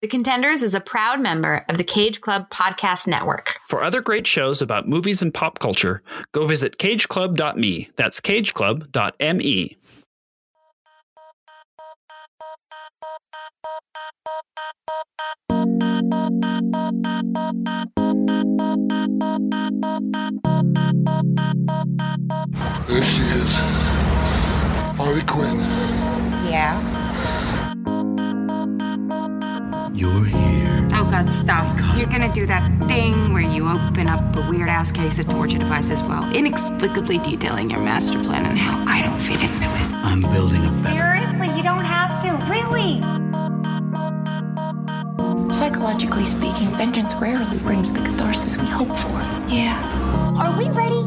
The Contenders is a proud member of the Cage Club Podcast Network. For other great shows about movies and pop culture, go visit cageclub.me. That's cageclub.me. There she is. Harley Quinn. Yeah. You're here. Oh, God, stop. You're gonna do that thing where you open up a weird-ass case of torture devices while inexplicably detailing your master plan and how I don't fit into it. I'm building a better... Seriously, you don't have to. Really? Psychologically speaking, vengeance rarely brings the catharsis we hope for. Yeah. Are we ready?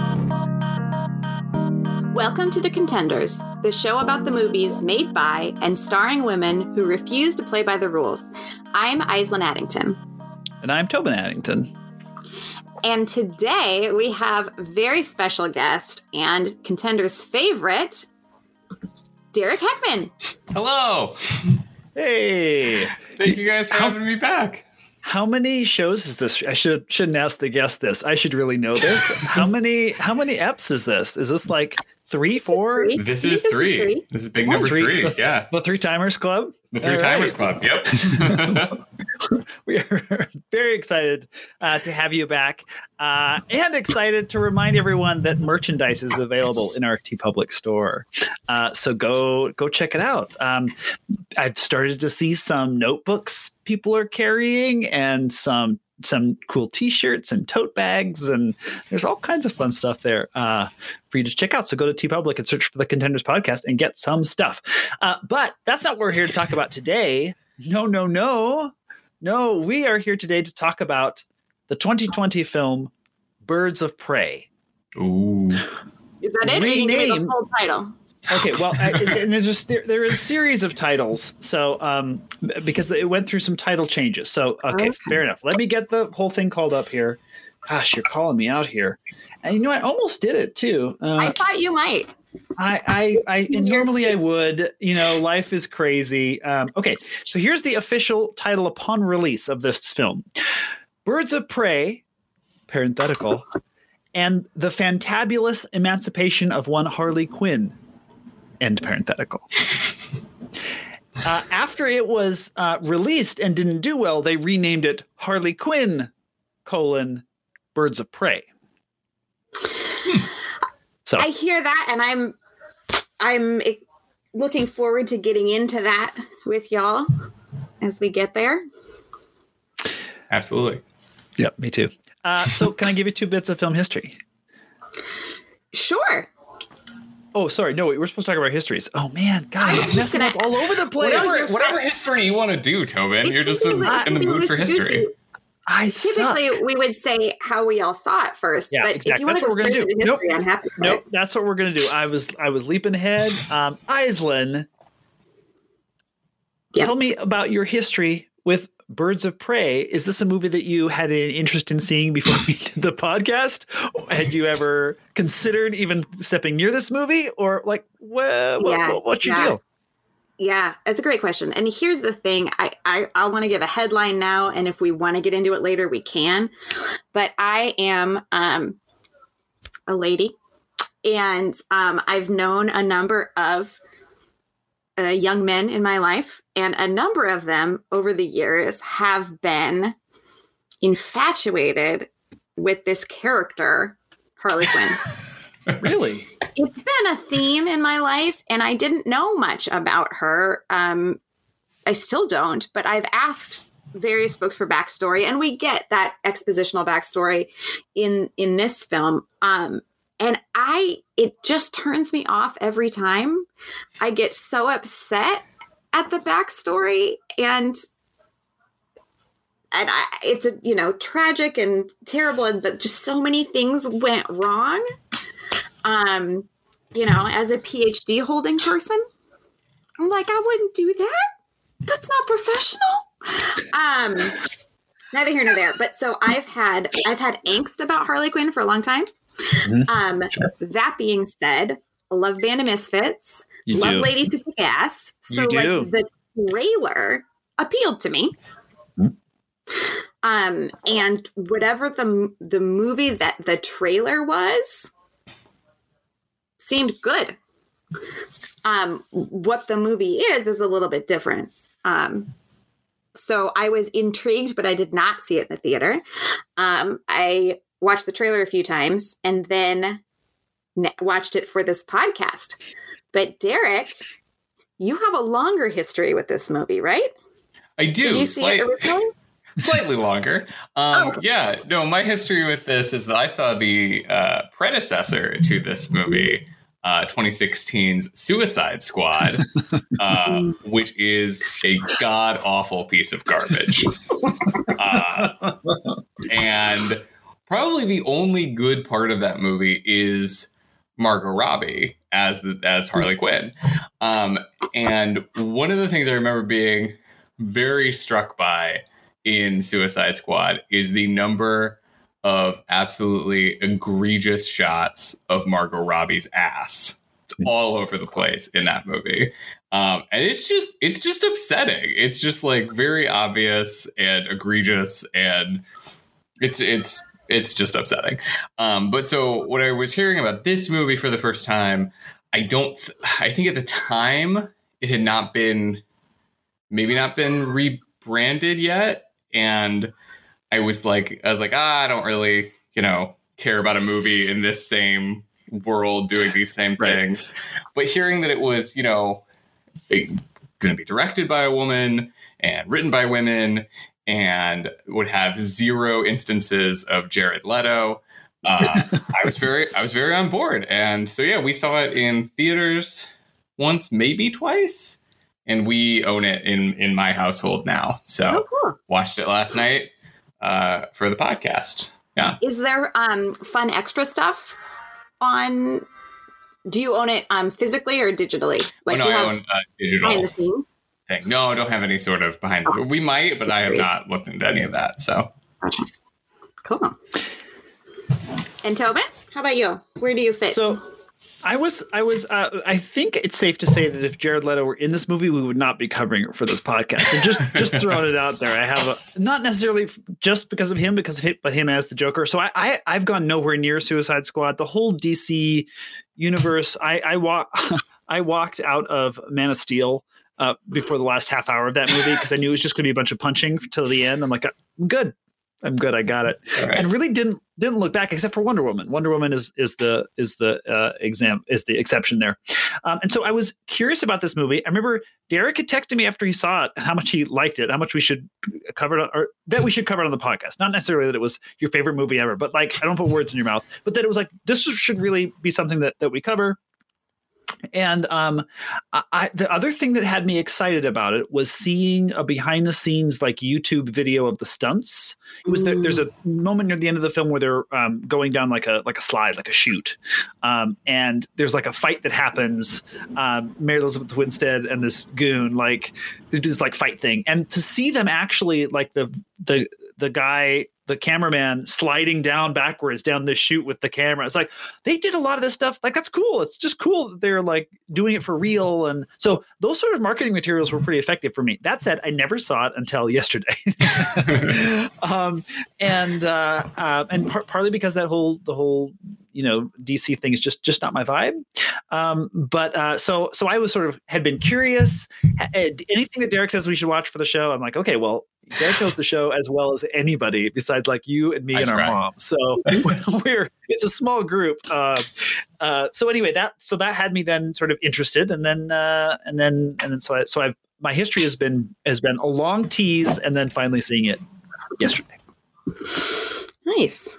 Welcome to The Contenders, the show about the movies made by and starring women who refuse to play by the rules. I'm Aislinn Addington. And I'm Tobin Addington. And today we have a very special guest and Contenders' favorite, Derek Heckman. Hello. Hey. Thank you guys for having me back. How many shows is this? I shouldn't ask the guest this. I should really know this. How many eps is this? Is this like 3, 4? This is three. This is big number three. The Three Timers Club? The Three Timers Club. Yep. We are very excited to have you back and excited to remind everyone that merchandise is available in our TeePublic store. So go check it out. I've started to see some notebooks people are carrying and some cool t-shirts and tote bags, and there's all kinds of fun stuff there for you to check out. So go to TeePublic and search for the Contenders Podcast and get some stuff. But that's not what we're here to talk about today. No. We are here today to talk about the 2020 film Birds of Prey. Ooh. Is that it? Renamed. Give me the full title. Okay, well, and there's just there is a series of titles, so because it went through some title changes. So okay, fair enough. Let me get the whole thing called up here. Gosh, you're calling me out here, and I almost did it too. I thought you might. And normally I would. Life is crazy. Okay, so here's the official title upon release of this film: Birds of Prey, parenthetical, and the Fantabulous Emancipation of One Harley Quinn. End parenthetical. After it was released and didn't do well, they renamed it Harley Quinn, Birds of Prey. So I hear that, and I'm looking forward to getting into that with y'all as we get there. Absolutely. Yep, me too. So can I give you 2 bits of film history? Sure. Oh, sorry. No, we're supposed to talk about histories. Oh, man. God, I'm messing up all over the place. Whatever history you want to do, Tobin. You're just in the mood for history. Typically, we would say how we all saw it first. Yeah, but exactly. If you want that's to what we're going to do. History, I'm happy for it. That's what we're going to do. I was leaping ahead. Aislinn, tell me about your history with Birds of Prey. Is this a movie that you had an interest in seeing before we did the podcast? Had you ever considered even stepping near this movie, or like, what's your deal? Yeah, it's a great question. And here's the thing. I want to give a headline now, and if we want to get into it later, we can. But I am a lady, and I've known a number of young men in my life, and a number of them over the years have been infatuated with this character, Harley Quinn. Really? It's been a theme in my life, and I didn't know much about her. I still don't, but I've asked various folks for backstory, and we get that expositional backstory in this film. And it just turns me off every time. I get so upset at the backstory, and it's tragic and terrible, but just so many things went wrong. As a PhD holding person, I'm like, I wouldn't do that. That's not professional. Neither here nor there. But so I've had angst about Harley Quinn for a long time. Mm-hmm. Sure. That being said, I love Band of Misfits. Love Ladies Who Kick Ass. So like the trailer appealed to me. And whatever the movie that the trailer was seemed good. What the movie is a little bit different. So I was intrigued, but I did not see it in the theater. I watched the trailer a few times and then watched it for this podcast. But Derek, you have a longer history with this movie, right? I do. Did you see it originally? Slightly longer. Yeah, no, my history with this is that I saw the predecessor to this movie, 2016's Suicide Squad, which is a god-awful piece of garbage. And probably the only good part of that movie is Margot Robbie as Harley Quinn. And one of the things I remember being very struck by in Suicide Squad is the number of absolutely egregious shots of Margot Robbie's ass. It's all over the place in that movie. And it's just upsetting. It's just like very obvious and egregious, and it's just upsetting. But so when I was hearing about this movie for the first time, I think at the time it had not been rebranded yet. And I was like, I don't really, care about a movie in this same world doing these same things. But hearing that it was, going to be directed by a woman and written by women and would have 0 instances of Jared Leto, I was very on board. And so, yeah, we saw it in theaters once, maybe twice. And we own it in my household now. So watched it last night for the podcast. Yeah. Is there fun extra stuff on? Do you own it physically or digitally? Like, I own digital behind the scenes thing. No, I don't have any sort of behind. We might, but I have not looked into any of that. So cool. And Tobin, how about you? Where do you fit? So I think it's safe to say that if Jared Leto were in this movie, we would not be covering it for this podcast. And just throwing it out there, I have not necessarily just because of him, but him as the Joker. So I've gone nowhere near Suicide Squad. The whole DC universe, I walked out of Man of Steel before the last half hour of that movie because I knew it was just going to be a bunch of punching till the end. I'm like, I'm good. I got it. Right. And really didn't look back except for Wonder Woman. Wonder Woman is the exception there. And so I was curious about this movie. I remember Derek had texted me after he saw it and how much he liked it, how much we should cover it, or that we should cover it on the podcast. Not necessarily that it was your favorite movie ever, but like, I don't put words in your mouth, but that it was like, this should really be something that we cover. And the other thing that had me excited about it was seeing a behind the scenes like YouTube video of the stunts. It was there's a moment near the end of the film where they're going down like a slide, like a chute, and there's like a fight that happens. Mary Elizabeth Winstead and this goon like they do this like fight thing, and to see them actually like the guy, the cameraman sliding down backwards down the chute with the camera. It's like they did a lot of this stuff. Like, that's cool. It's just cool that they're like doing it for real. And so those sort of marketing materials were pretty effective for me. That said, I never saw it until yesterday. Partly because the whole DC thing is just not my vibe. So I was sort of had been curious. Anything that Derek says we should watch for the show, I'm like, okay, well, Derek knows the show as well as anybody besides like you and me and our mom. So it's a small group. So anyway, that had me then sort of interested, and then my history has been a long tease, and then finally seeing it yesterday. Nice.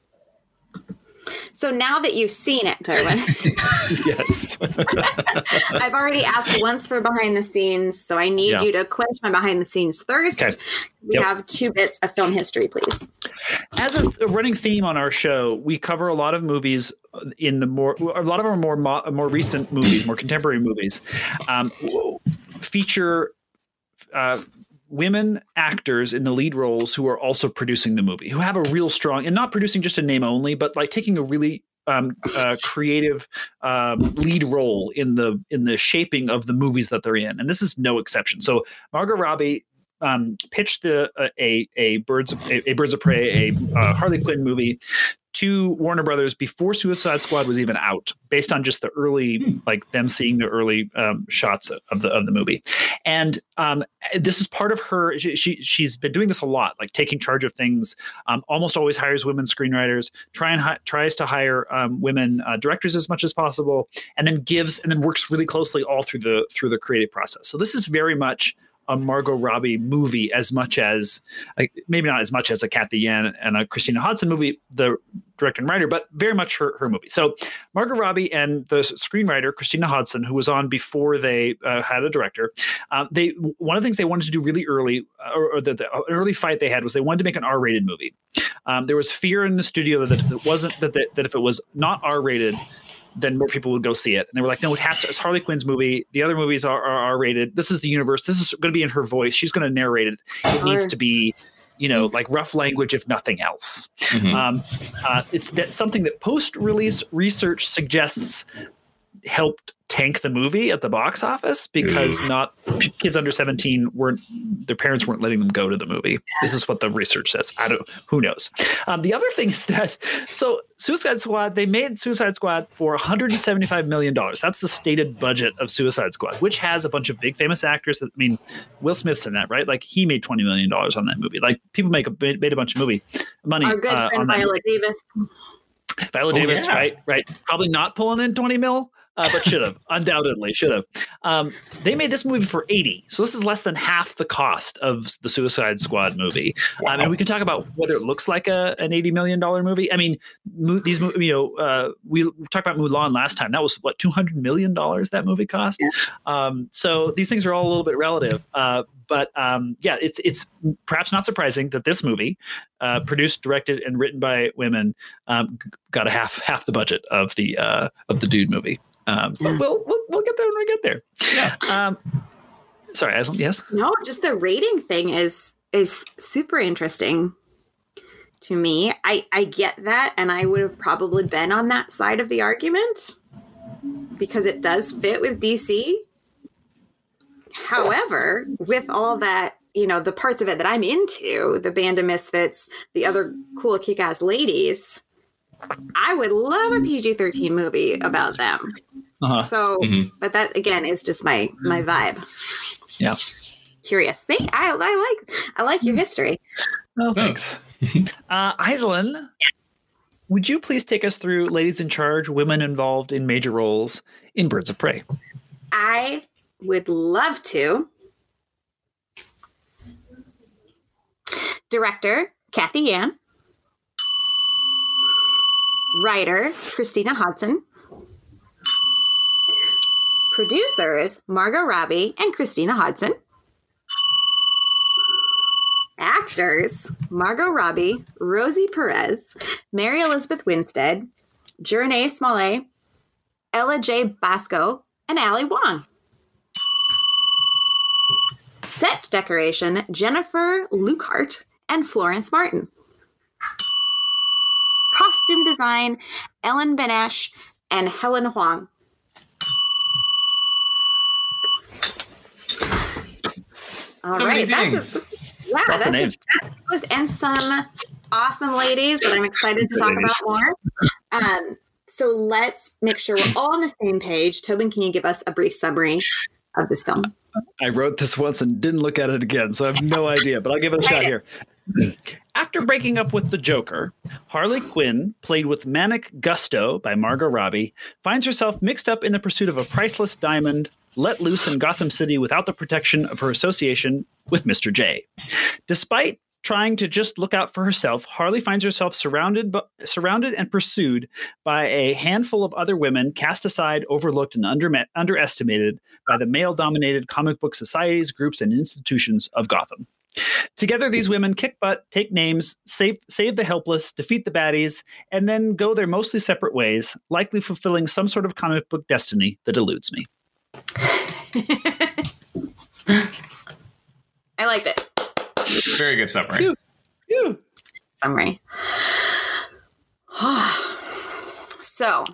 So now that you've seen it, Tobin. Yes. I've already asked once for behind the scenes, so I need you to quench my behind the scenes thirst. Okay. We have 2 bits of film history, please. As a running theme on our show, we cover a lot of movies a lot of our more recent movies, more contemporary movies, feature women actors in the lead roles who are also producing the movie, who have a real strong, and not producing just a name only, but like taking a really creative lead role in the shaping of the movies that they're in. And this is no exception. So Margot Robbie pitched a Birds of Prey, a Harley Quinn movie to Warner Brothers before Suicide Squad was even out, based on just the early, like them seeing the early shots of the movie. And this is part of her. She's been doing this a lot, like taking charge of things. Almost always hires women screenwriters. Tries to hire women directors as much as possible, and then works really closely all through the creative process. So this is very much a Margot Robbie movie, as much as, like, maybe not as much as a Kathy Yan and a Christina Hodson movie, the director and writer, but very much her movie. So Margot Robbie and the screenwriter Christina Hodson, who was on before they had a director, one of the things they wanted to do really early, or the early fight they had, was they wanted to make an R-rated movie. There was fear in the studio that if it was not R-rated, then more people would go see it. And they were like, no, it has to. It's Harley Quinn's movie. The other movies are R-rated. This is the universe. This is going to be in her voice. She's going to narrate it. It needs to be, like rough language, if nothing else. It's something that post-release research suggests helped tank the movie at the box office, because kids under 17 their parents weren't letting them go to the movie. This is what the research says. Who knows? The other thing is that, so Suicide Squad, they made Suicide Squad for $175 million. That's the stated budget of Suicide Squad, which has a bunch of big famous actors. I mean, Will Smith's in that, right? Like, he made $20 million on that movie. Like, people made a bunch of money. Our good friend Viola Davis. Viola Davis, yeah. Right. Probably not pulling in 20 mil. But should have, undoubtedly should have. They made this movie for $80, so this is less than half the cost of the Suicide Squad movie. Wow. And we can talk about whether it looks like an $80 million movie. I mean, these movies, we talked about Mulan last time. That was what, $200 million that movie cost. Yeah. So these things are all a little bit relative. But it's perhaps not surprising that this movie, produced, directed, and written by women, got a half the budget of the Dude movie. But we'll get there when we get there. Yeah. Sorry, Aislinn, yes? No, just the rating thing is super interesting to me. I get that, and I would have probably been on that side of the argument because it does fit with DC. However, with all that, the parts of it that I'm into, the Band of Misfits, the other cool kick-ass ladies, I would love a PG-13 movie about them. Uh-huh. So, but that again is just my vibe. Yeah. Curious. I like your history. Oh, thanks. Aislinn, would you please take us through Ladies in Charge, women involved in major roles in Birds of Prey? I would love to. Director, Kathy Yan. Writer, Christina Hodson. Producers, Margot Robbie and Christina Hodson. Actors, Margot Robbie, Rosie Perez, Mary Elizabeth Winstead, Jernee Smollett, Ella J. Basco, and Ali Wong. Set decoration, Jennifer Lukehart and Florence Martin. Costume design, Ellen Benesch and Helen Huang. All so right, that's lots of names. And some awesome ladies that I'm excited to talk about more. So let's make sure we're all on the same page. Tobin, can you give us a brief summary of this film? I wrote this once and didn't look at it again, so I have no idea, but I'll give it a shot here. After breaking up with the Joker, Harley Quinn, played with manic gusto by Margot Robbie, finds herself mixed up in the pursuit of a priceless diamond let loose in Gotham City without the protection of her association with Mr. J. Despite trying to just look out for herself, Harley finds herself surrounded and pursued by a handful of other women cast aside, overlooked, and underestimated by the male-dominated comic book societies, groups, and institutions of Gotham. Together, these women kick butt, take names, save the helpless, defeat the baddies, and then go their mostly separate ways, likely fulfilling some sort of comic book destiny that eludes me. I liked it. Very good summary. Summary. So,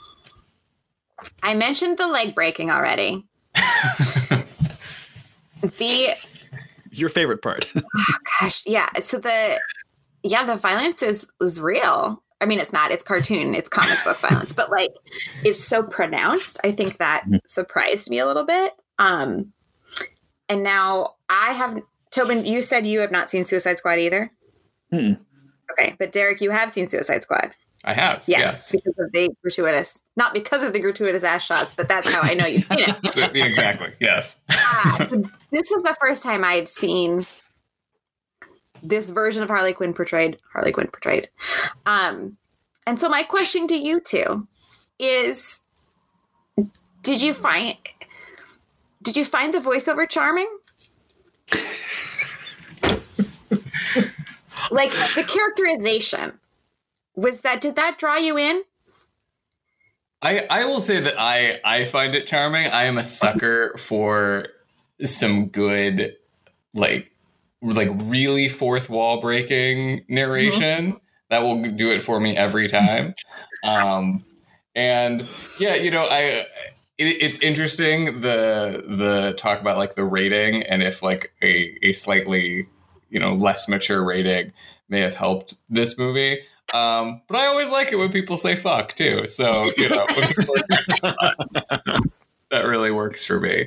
I mentioned the leg breaking already. Your favorite part? Gosh, yeah. So the violence is real. I mean, it's not. It's cartoon. It's comic book violence, but like, it's so pronounced. I think that surprised me a little bit. And now I have. Tobin, you said you have not seen Suicide Squad either. Okay, but Derek, you have seen Suicide Squad. I have. Yes. Because of the gratuitous, not because of the gratuitous ass shots, but that's how I know you've seen it. Exactly. Yes. This was the first time I'd seen this version of Harley Quinn portrayed. And so my question to you two is, did you find the voiceover charming? Like the characterization. Did that draw you in? I will say that I find it charming. I am a sucker for some good, like really fourth wall breaking narration. That will do it for me every time. And yeah, it's interesting the talk about like the rating, and if like a slightly less mature rating may have helped this movie. But I always like it when people say fuck too. So, when people say fuck, that really works for me.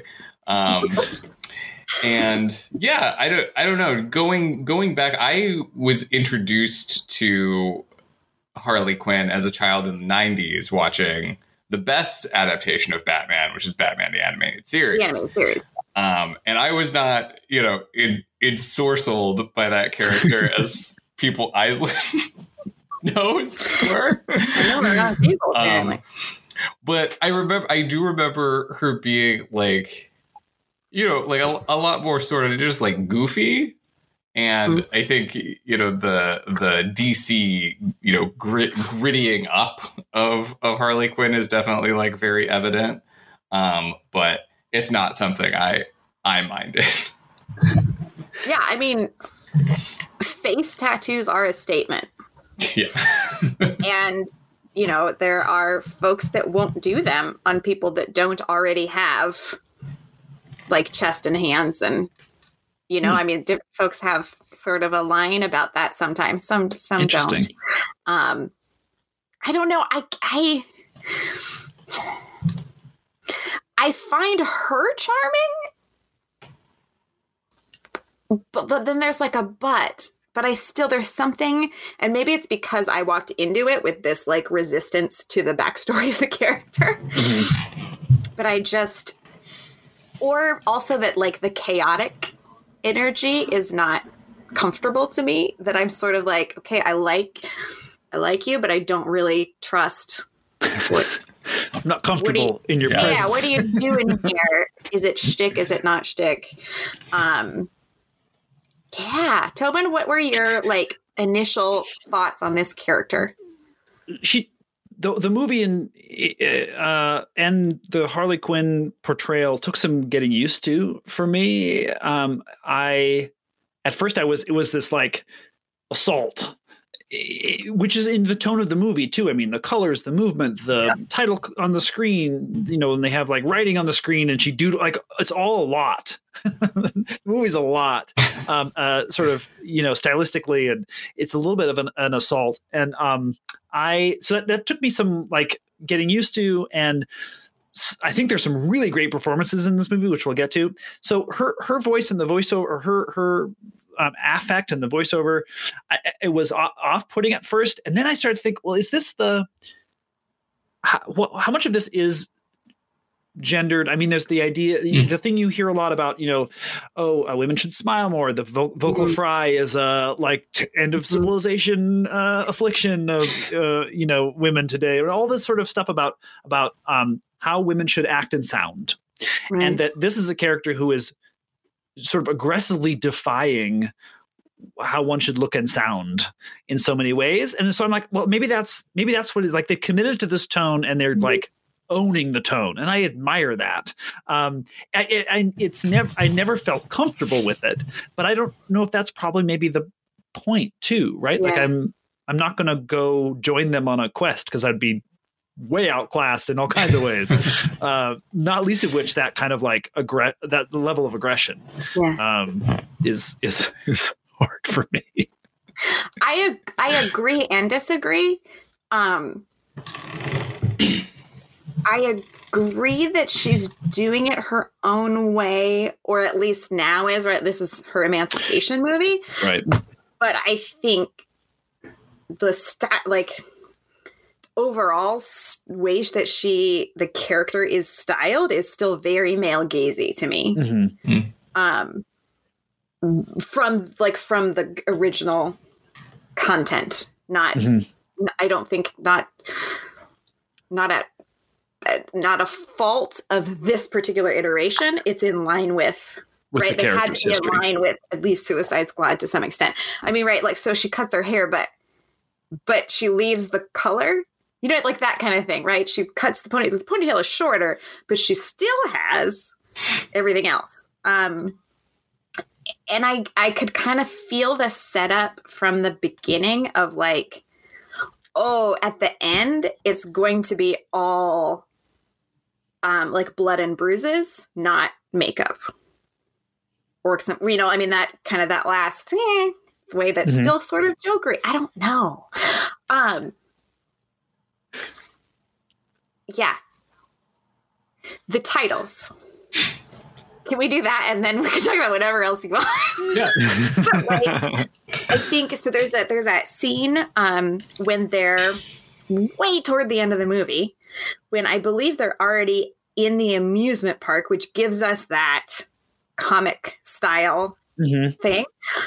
And yeah, I don't know. Going back, I was introduced to Harley Quinn as a child in the 90s watching the best adaptation of Batman, which is Batman the Animated Series. And I was not, ensorcelled by that character as people Island knows were. I know they're not people, apparently. But I do remember her being like, like a lot more sort of just like goofy. And I think, the DC, grittying up of Harley Quinn is definitely like very evident. But it's not something I minded. Yeah, I mean, face tattoos are a statement. Yeah. And, there are folks that won't do them on people that don't already have like chest and hands. And, I mean, folks have sort of a line about that sometimes. Some don't. I don't know. I find her charming, but then there's like a but there's something, and maybe it's because I walked into it with this like resistance to the backstory of the character, but or also that like the chaotic energy is not comfortable to me, that I'm sort of like, okay, I like you, but I don't really trust what I'm not comfortable in your presence. Yeah, what do you do in here? Is it shtick? Is it not shtick? Yeah, Tobin, what were your like initial thoughts on this character? The movie and the Harley Quinn portrayal took some getting used to for me. At first it was this like assault, which is in the tone of the movie too. I mean, the colors, the movement, the title on the screen, and they have like writing on the screen, and it's all a lot. The movie's a lot, sort of, stylistically, and it's a little bit of an assault. And so that took me some like getting used to, and I think there's some really great performances in this movie, which we'll get to. So her voice and the voiceover, or her affect and the voiceover, it was off-putting at first, and then I started to think, well, is this how much of this is gendered? I mean, there's the idea, the thing you hear a lot about, women should smile more. The vocal fry is end of civilization affliction of women today, or all this sort of stuff about how women should act and sound, and that this is a character who is sort of aggressively defying how one should look and sound in so many ways. And so I'm like, well, maybe that's what it's like. They've committed to this tone, and they're like owning the tone, and I admire that. I never felt comfortable with it, but I don't know if that's probably maybe the point too, right? Yeah. Like I'm not going to go join them on a quest, because I'd be way outclassed in all kinds of ways, not least of which that kind of like that level of aggression. is hard for me. I agree and disagree. I agree that she's doing it her own way, or at least now is, right? This is her emancipation movie. Right. But I think the overall ways that the character is styled is still very male gazy to me. From the original content, not I don't think not a fault of this particular iteration. It's in line with right. They had to be in line with at least Suicide Squad to some extent. I mean, right, like so she cuts her hair, but she leaves the color, you know, like that kind of thing, right? She cuts the ponytail. The ponytail is shorter, but she still has everything else. And I could kind of feel the setup from the beginning of like, oh, at the end, it's going to be all like blood and bruises, not makeup. Or some, you know, I mean, that kind of that last way that's still sort of jokery. I don't know. Yeah. The titles. Can we do that? And then we can talk about whatever else you want. Yeah. But, like, I think so. There's that scene when they're way toward the end of the movie, when I believe they're already in the amusement park, which gives us that comic style thing,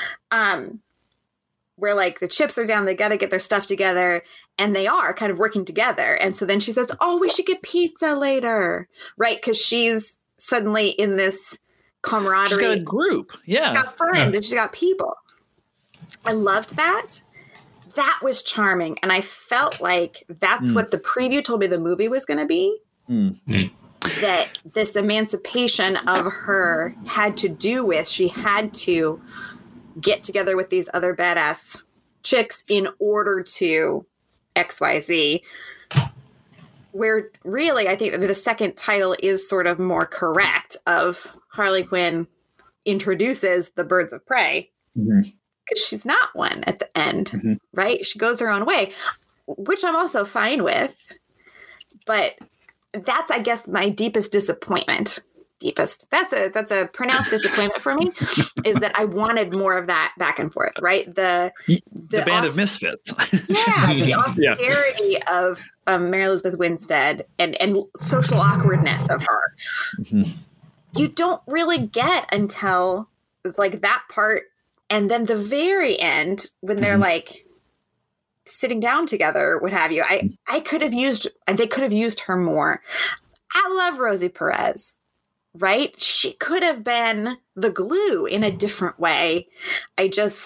where like the chips are down, they got to get their stuff together, and they are kind of working together. And so then she says, "Oh, we should get pizza later," right? Because she's suddenly in this camaraderie. She's got a group. Yeah. She's got friends and she's got people. I loved that. That was charming. And I felt like that's what the preview told me the movie was going to be. That this emancipation of her had to do with, she had to get together with these other badass chicks in order to XYZ. Where really, I think that the second title is sort of more correct of Harley Quinn introduces the Birds of Prey, because she's not one at the end, right? She goes her own way, which I'm also fine with. But that's, I guess, my deepest disappointment. That's a pronounced disappointment for me, is that I wanted more of that back and forth, right? The band of misfits. Yeah, the austerity of Mary Elizabeth Winstead and social awkwardness of her. You don't really get until like that part, and then the very end when they're like sitting down together, what have you. They could have used her more. I love Rosie Perez. Right? She could have been the glue in a different way. I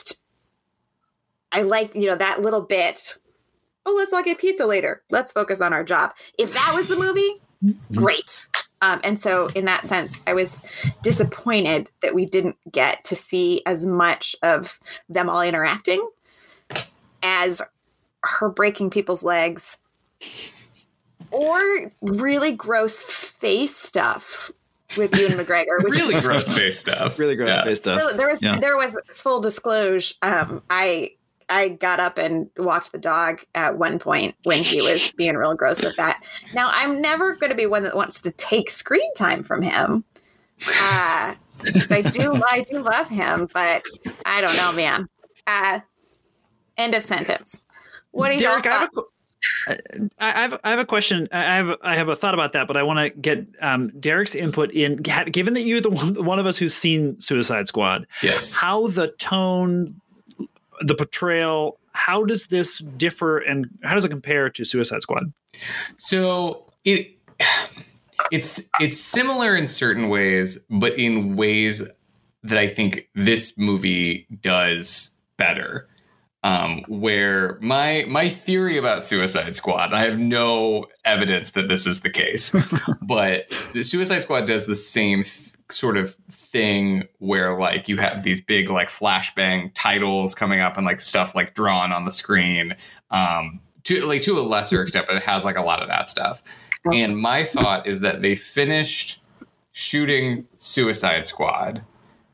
like, you know, that little bit. Oh, let's all get pizza later. Let's focus on our job. If that was the movie, great. And so in that sense, I was disappointed that we didn't get to see as much of them all interacting as her breaking people's legs or really gross face stuff with Ewan McGregor. Which really gross face stuff. Really gross face stuff. There was full disclosure. I got up and walked the dog at one point when he was being real gross with that. Now, I'm never going to be one that wants to take screen time from him. I do love him, but I don't know, man. End of sentence. What do you Derek, I have a question. I have a thought about that, but I want to get Derek's input in. Given that you're the one of us who's seen Suicide Squad, yes, how the tone, the portrayal, how does this differ, and how does it compare to Suicide Squad? So it's similar in certain ways, but in ways that I think this movie does better. Where my theory about Suicide Squad, I have no evidence that this is the case, but the Suicide Squad does the same sort of thing where like you have these big like flashbang titles coming up and like stuff like drawn on the screen, to a lesser extent, but it has like a lot of that stuff. And my thought is that they finished shooting Suicide Squad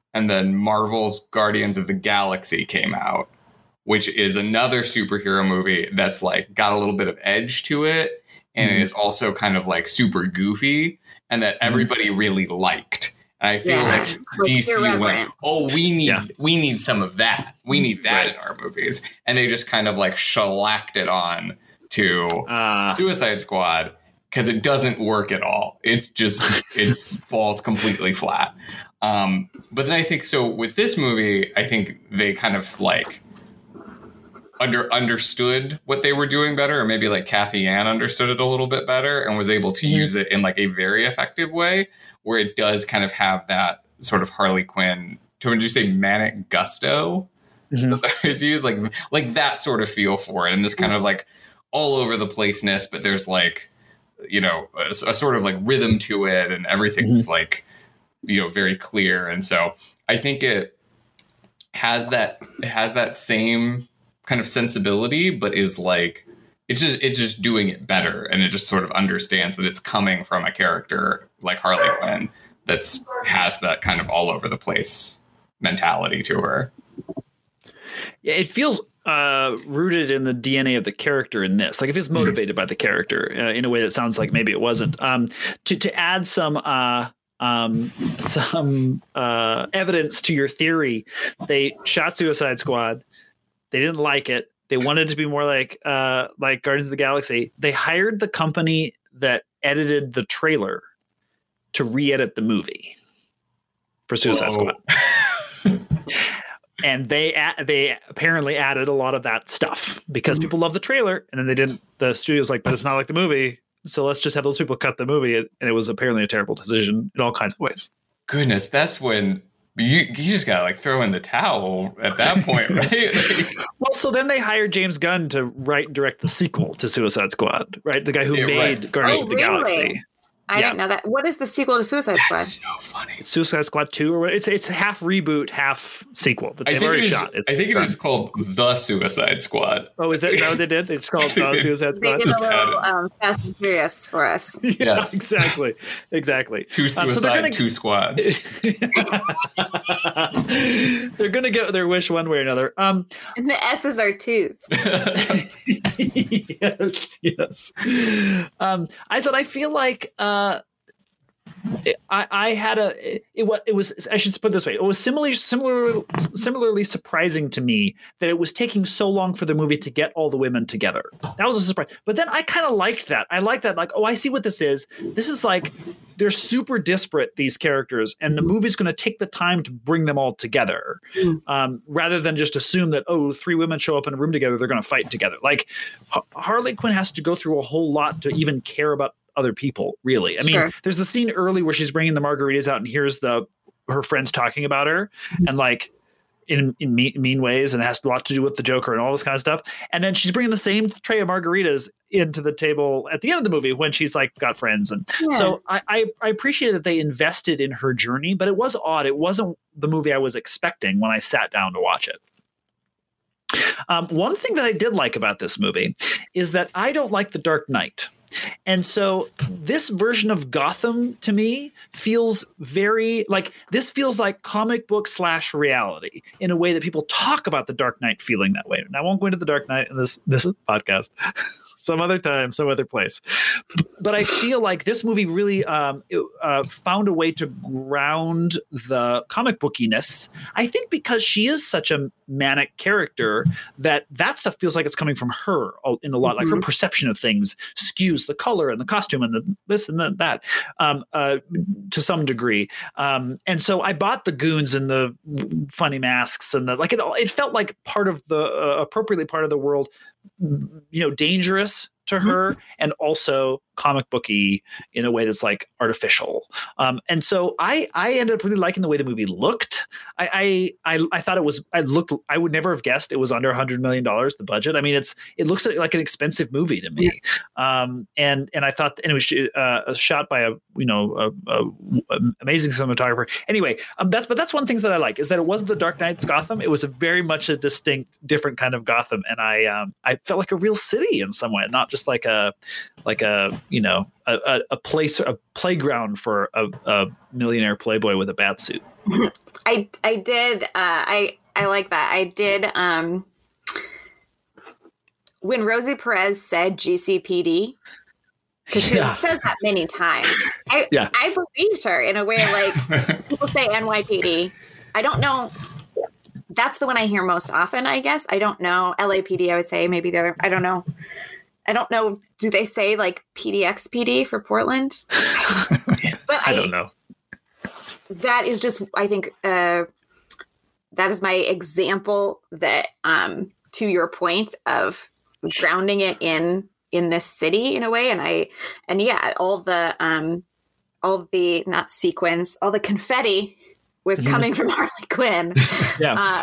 and then Marvel's Guardians of the Galaxy came out, which is another superhero movie that's like got a little bit of edge to it, and it is also kind of like super goofy, and that everybody really liked. And I feel like DC went, oh, we need some of that. We need that in our movies, and they just kind of like shellacked it on to Suicide Squad because it doesn't work at all. It's just it falls completely flat. But then I think so with this movie, I think they kind of like understood what they were doing better, or maybe like Kathy Ann understood it a little bit better and was able to use it in like a very effective way, where it does kind of have that sort of Harley Quinn, would you say manic gusto? That is used like that sort of feel for it, and this kind of like all over the placeness, but there's like, you know, a sort of like rhythm to it, and everything's like, you know, very clear. And so I think it has that same kind of sensibility, but is like it's just doing it better, and it just sort of understands that it's coming from a character like Harley Quinn that's has that kind of all over the place mentality to her. Yeah, it feels rooted in the DNA of the character in this. Like, if it's motivated by the character in a way that sounds like maybe it wasn't. To add some evidence to your theory, they shot Suicide Squad. They didn't like it. They wanted it to be more like Guardians of the Galaxy. They hired the company that edited the trailer to re-edit the movie for Suicide Squad. And they apparently added a lot of that stuff because people love the trailer, and then they didn't. The studio's like, but it's not like the movie, so let's just have those people cut the movie. And it was apparently a terrible decision in all kinds of ways. Goodness, that's when you just gotta like throw in the towel at that point, right? Well, so then they hired James Gunn to write and direct the sequel to Suicide Squad, right? The guy who made Guardians of the Galaxy. I didn't know that. What is the sequel to Suicide Squad? That's so funny. It's Suicide Squad 2, or it's half reboot, half sequel. But they've already shot it. I think it was called The Suicide Squad. Oh, is that what they did? They just called it The Suicide Squad? They did a little Fast and Furious for us. Yeah, exactly. Two Suicide, two Squad. They're going to get their wish one way or another. And the S's are twos. Yes. I feel like I had it was I should put it this way. It was similarly surprising to me that it was taking so long for the movie to get all the women together. That was a surprise. But then I kind of liked that. I like that. Like, oh, I see what this is. This is like they're super disparate, these characters, and the movie's going to take the time to bring them all together, rather than just assume that, oh, 3 women show up in a room together, they're going to fight together. Like, Harley Quinn has to go through a whole lot to even care about other people, really. I mean, there's the scene early where she's bringing the margaritas out and hears her friends talking about her, and like in mean ways, and it has a lot to do with the Joker and all this kind of stuff. And then she's bringing the same tray of margaritas into the table at the end of the movie when she's like got friends. And so I appreciated that they invested in her journey, but it was odd. It wasn't the movie I was expecting when I sat down to watch it. One thing that I did like about this movie is that I don't like The Dark Knight. And so this version of Gotham to me feels very like comic book / reality in a way that people talk about The Dark Knight feeling that way. And I won't go into The Dark Knight in this podcast. Some other time, some other place. But I feel like this movie really found a way to ground the comic bookiness. I think because she is such a manic character that stuff feels like it's coming from her in a lot. Like her perception of things skews the color and the costume and the this and that to some degree. And so I bought the goons and the funny masks and it felt like part of the appropriately part of the world, dangerous to her and also comic booky in a way that's like artificial. And so I ended up really liking the way the movie looked. I thought I would never have guessed it was under $100 million, the budget. I mean, it looks like an expensive movie to me. And I thought, and it was shot by a amazing cinematographer. Anyway, that's one thing that I like is that it wasn't the Dark Knight's Gotham. It was a very much a distinct, different kind of Gotham. And I felt like a real city in some way, not just like a place, a playground for a millionaire playboy with a bat suit. I did. I like that. I did. When Rosie Perez said GCPD, because she says that many times, I believed her in a way. Like people say NYPD. I don't know. That's the one I hear most often, I guess. I don't know. LAPD, I would say, maybe the other. I don't know. Do they say like PDXPD for Portland? But I don't know. That is just, I think, that is my example that, to your point of grounding it in this city in a way. And all the not sequins, all the confetti was coming from Harley Quinn. Yeah.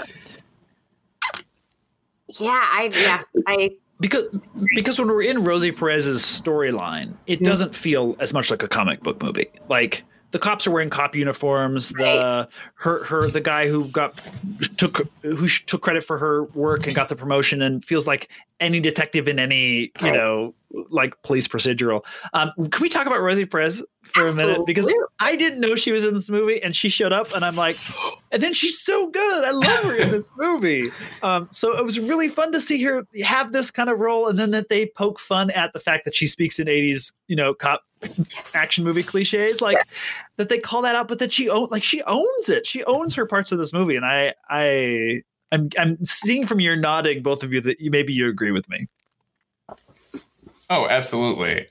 Because when we're in Rosie Perez's storyline, it doesn't feel as much like a comic book movie. Like the cops are wearing cop uniforms. The guy who took credit for her work and got the promotion and feels like any detective in any like police procedural. Can we talk about Rosie Perez for a minute? Because I didn't know she was in this movie, and she showed up, and I'm like, and then she's so good. I love her in this movie. So it was really fun to see her have this kind of role, and then that they poke fun at the fact that she speaks in 80s, cop action movie cliches, like that they call that out, but that she owns it. She owns her parts of this movie, and I'm seeing from your nodding, both of you, that you agree with me. Oh, absolutely.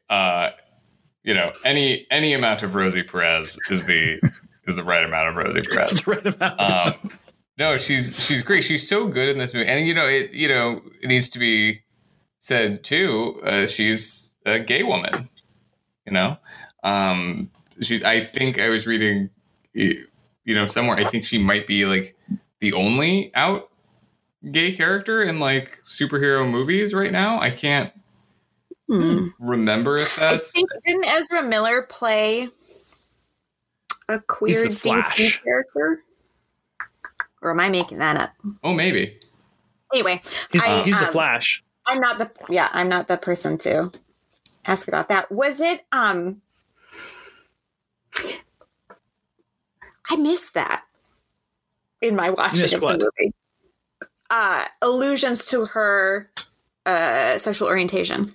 Any amount of Rosie Perez is the right amount of Rosie Perez. It's the right amount. No, she's great. She's so good in this movie, and it needs to be said too. She's a gay woman. I think I was reading, somewhere. I think she might be like the only out gay character in like superhero movies right now. I can't remember if that's. I think didn't Ezra Miller play a queer DC character, or am I making that up? Oh, maybe. Anyway, he's the Flash. I'm not the person to ask about that. Was it? I missed that in my watching of the movie. Allusions to her sexual orientation.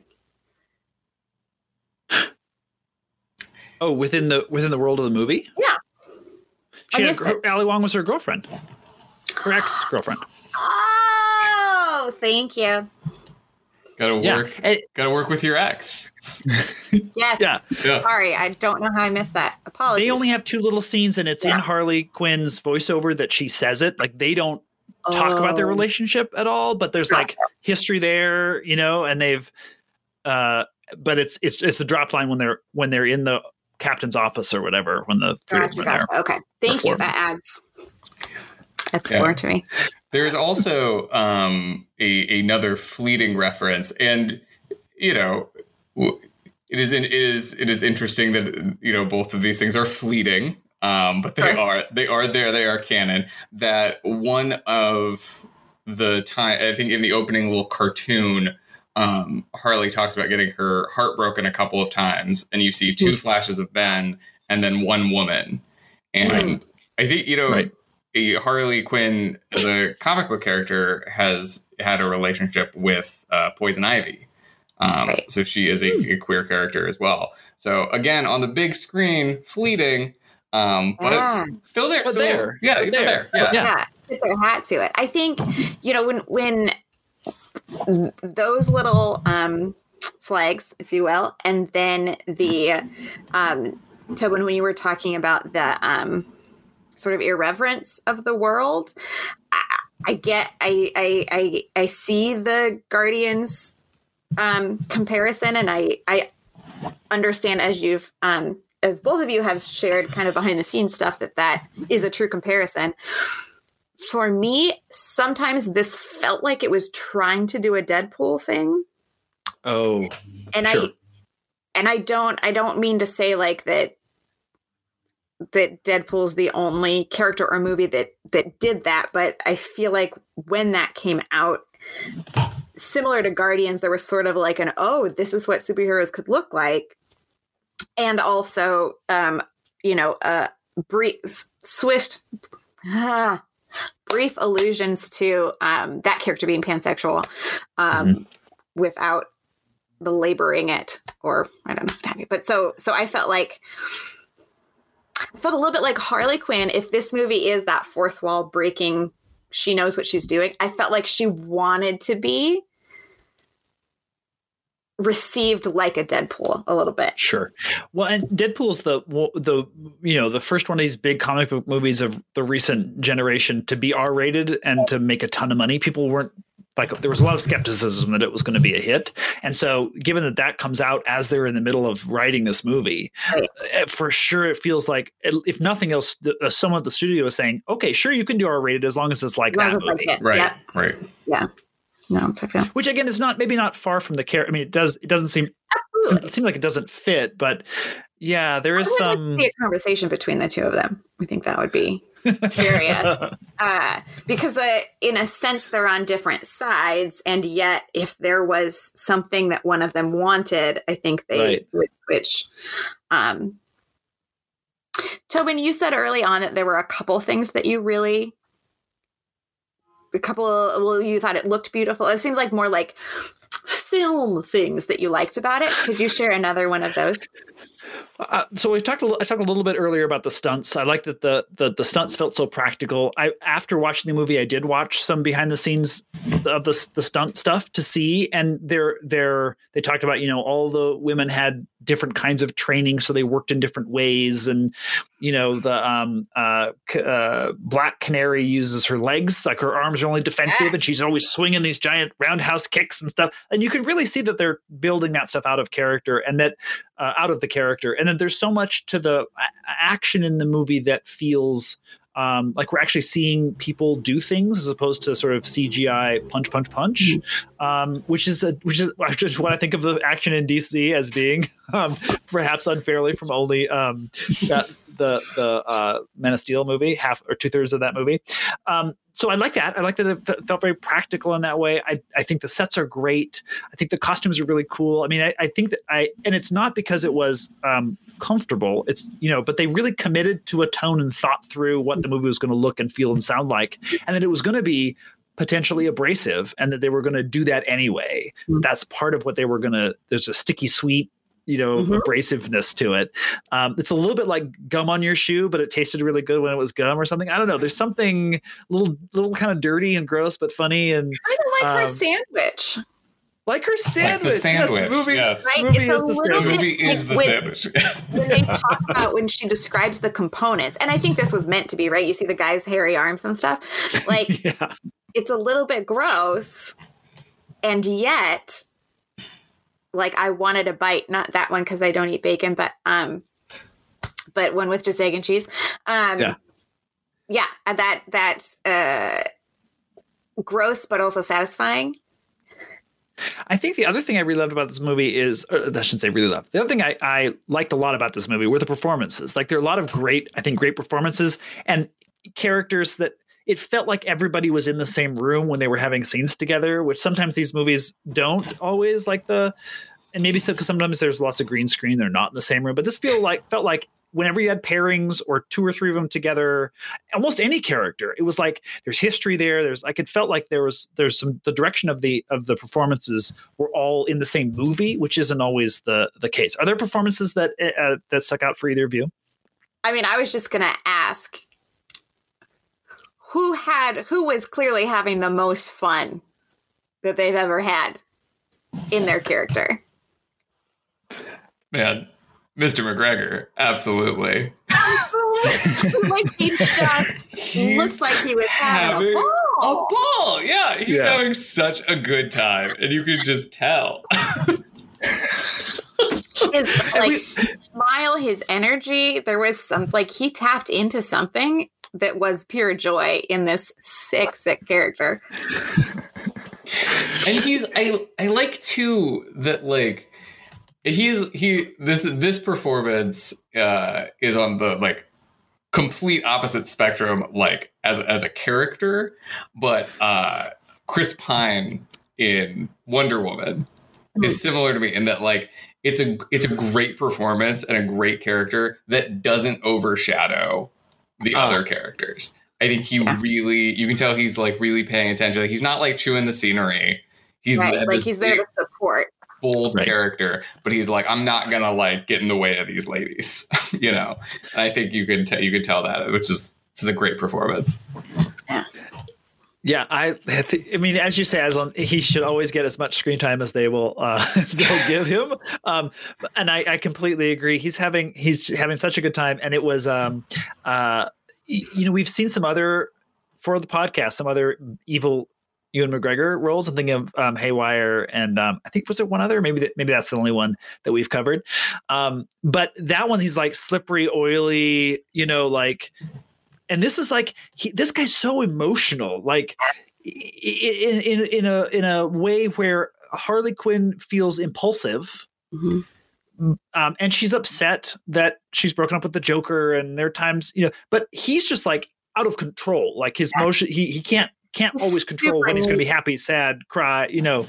Oh, within the world of the movie? Yeah. Ali Wong was her girlfriend. Her ex-girlfriend. Oh, thank you. Gotta work with your ex. Yes. Yeah. Sorry, I don't know how I missed that. Apologies. They only have 2 little scenes, and it's in Harley Quinn's voiceover that she says it. Like they don't talk about their relationship at all, but there's like history there, and they've but it's the drop line when they're in the captain's office or whatever, when the three of them are there. Okay. Thank you. That's more to me. There's also another fleeting reference, and it is interesting that both of these things are fleeting, but they are there. They are canon. That one of the time, I think in the opening little cartoon, Harley talks about getting her heart broken a couple of times, and you see 2 flashes of Ben and then 1 woman, and I think Harley Quinn, as a comic book character, has had a relationship with Poison Ivy. So she is a queer character as well. So again, on the big screen, fleeting, but still there. But there. Yeah, there. Yeah. Put their hat to it. I think, when those little flags, if you will, and then the Tobin, when you were talking about the sort of irreverence of the world, I see the Guardians comparison, and I understand, as you've as both of you have shared kind of behind the scenes stuff, that is a true comparison. For me, sometimes this felt like it was trying to do a Deadpool thing. Oh, and sure. I don't mean to say like that Deadpool's the only character or movie that did that, but I feel like when that came out, similar to Guardians, there was sort of like this is what superheroes could look like. And also, swift, brief allusions to that character being pansexual without belaboring it, or I don't know what have you. But so I felt a little bit like Harley Quinn. If this movie is that fourth wall breaking, she knows what she's doing, I felt like she wanted to be received like a Deadpool a little bit. Sure. Well, and Deadpool's the first one of these big comic book movies of the recent generation to be R-rated and to make a ton of money. People weren't there was a lot of skepticism that it was going to be a hit. And so given that comes out as they're in the middle of writing this movie, right, for sure, it feels like, if nothing else, someone at the studio is saying, okay, sure, you can do R-rated as long as it's like that movie. Right. Yeah. Right. Yeah. No, it's okay. Which again is maybe not far from the character. I mean, it doesn't seem like it doesn't fit, but yeah, there is some a conversation between the two of them. I think that would be curious, because in a sense they're on different sides, and yet if there was something that one of them wanted, I think they would switch. Tobin, you said early on that there were a couple things that you really. You thought it looked beautiful. It seemed like more like film things that you liked about it. Could you share another one of those? So I talked a little bit earlier about the stunts. I like that the stunts felt so practical. After watching the movie, I did watch some behind the scenes of the stunt stuff to see, and they talked about, all the women had different kinds of training, so they worked in different ways, and the Black Canary uses her legs, like her arms are only defensive, and she's always swinging these giant roundhouse kicks and stuff, and you can really see that they're building that stuff out of character, and that out of the character, and then there's so much to the action in the movie that feels like we're actually seeing people do things as opposed to sort of CGI punch, which is what I think of the action in DC as being, perhaps unfairly, from only the Man of Steel movie, half or 2/3 of that movie. So I like that. I like that it felt very practical in that way. I think the sets are great. I think the costumes are really cool. I mean, I think that and it's not because it was comfortable. It's, but they really committed to a tone and thought through what the movie was going to look and feel and sound like, and that it was going to be potentially abrasive, and that they were going to do that anyway. Mm-hmm. That's part of what they were going to. There's a sticky sweet, abrasiveness to it. It's a little bit like gum on your shoe, but it tasted really good when it was gum or something. I don't know. There's something little kind of dirty and gross, but funny. And kind of like her sandwich. Like her sandwich. Like the sandwich. Yes, the movie, yes. Right? The movie is the sandwich. When they talk about, when she describes the components, and I think this was meant to be, right? You see the guy's hairy arms and stuff. Like, yeah. It's a little bit gross, and yet, like, I wanted a bite, not that one because I don't eat bacon, but one with just egg and cheese. That's gross, but also satisfying. I think the other thing I really loved about this movie is, I shouldn't say really loved. The other thing I liked a lot about this movie were the performances. Like, there are a lot of great performances and characters that it felt like everybody was in the same room when they were having scenes together, which sometimes these movies don't always, and maybe so because sometimes there's lots of green screen. They're not in the same room, but this felt like whenever you had pairings or two or three of them together, almost any character, it was like there's history there. It felt like there's the direction of the performances were all in the same movie, which isn't always the case. Are there performances that stuck out for either of you? I mean, I was just going to ask who was clearly having the most fun that they've ever had in their character. Man. Mr. McGregor, absolutely. Like, he just looks like he was having a ball. Yeah, he's having such a good time, and you can just tell. His smile, his energy. There was he tapped into something that was pure joy in this sick character. And I like too that, like, this performance is on the complete opposite spectrum, like as a character, but Chris Pine in Wonder Woman is similar to me in that, like, it's a great performance and a great character that doesn't overshadow the other characters. I think he really, you can tell he's like really paying attention. Like, he's not like chewing the scenery. He's he's there to support. Bold character, but he's like, I'm not gonna like get in the way of these ladies, you know. And I think you could tell that, which is this is a great performance. Yeah, I mean, as you say, he should always get as much screen time as they'll give him. And I completely agree. He's having such a good time, and it was we've seen some other evil Ewan McGregor roles. I'm thinking of Haywire, and I think was there one other? Maybe that's the only one that we've covered. But that one, he's like slippery, oily, like. And this is like this guy's so emotional, like in a way where Harley Quinn feels impulsive, and she's upset that she's broken up with the Joker, and there are times but he's just like out of control, like his emotion. He can't always control when he's going to be happy, sad, cry,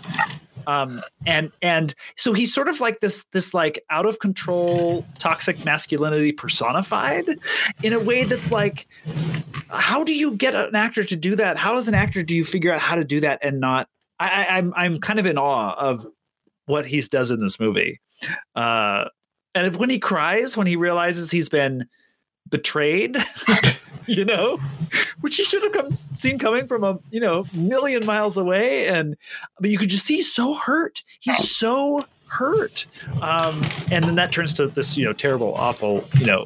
and so he's sort of like this like out of control toxic masculinity personified in a way that's like, how do you get an actor to do that? How as an actor do you figure out how to do that and not? I'm kind of in awe of what he does in this movie, and when he cries when he realizes he's been betrayed, which he should have seen coming from a million miles away, but you could just see he's so hurt. He's so hurt, and then that turns to this terrible, awful,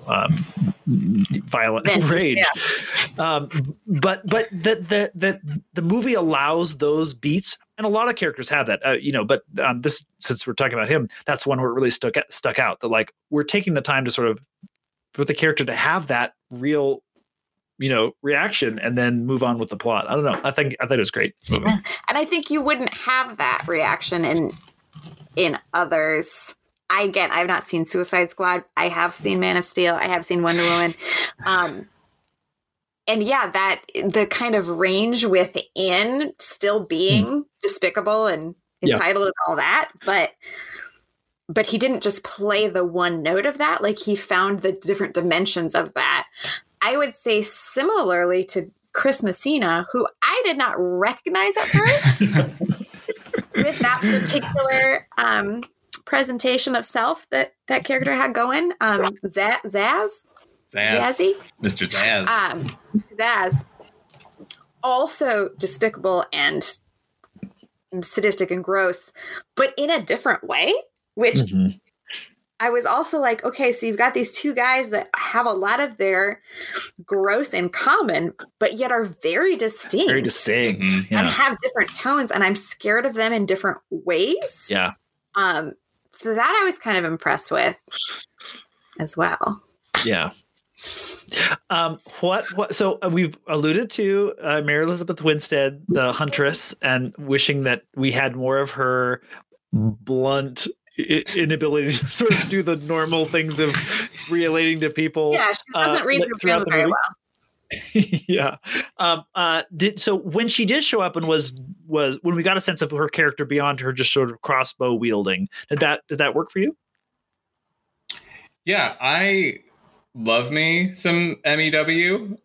violent rage. But the movie allows those beats, and a lot of characters have that, But this, since we're talking about him, that's one where it really stuck out. That like we're taking the time to sort of for the character to have that real reaction and then move on with the plot. I don't know. I thought it was great. And I think you wouldn't have that reaction in others. I've not seen Suicide Squad. I have seen Man of Steel. I have seen Wonder Woman. And yeah, that the kind of range within still being despicable and entitled and all that, but he didn't just play the one note of that. Like, he found the different dimensions of that. I would say similarly to Chris Messina, who I did not recognize at first with that particular presentation of self that character had going. Zaz? Zazzy? Mr. Zaz. Zaz. Also despicable and sadistic and gross, but in a different way. Which I was also like, okay, so you've got these two guys that have a lot of their gross in common, but yet are very distinct. Very distinct. And have different tones, and I'm scared of them in different ways. Yeah. So that I was kind of impressed with as well. Yeah. So we've alluded to Mary Elizabeth Winstead, the Huntress, and wishing that we had more of her blunt inability to sort of do the normal things of relating to people. Yeah, she doesn't read the film very well. Yeah. So when she did show up and was when we got a sense of her character beyond her just sort of crossbow wielding, did that work for you? Yeah, I love me some MEW.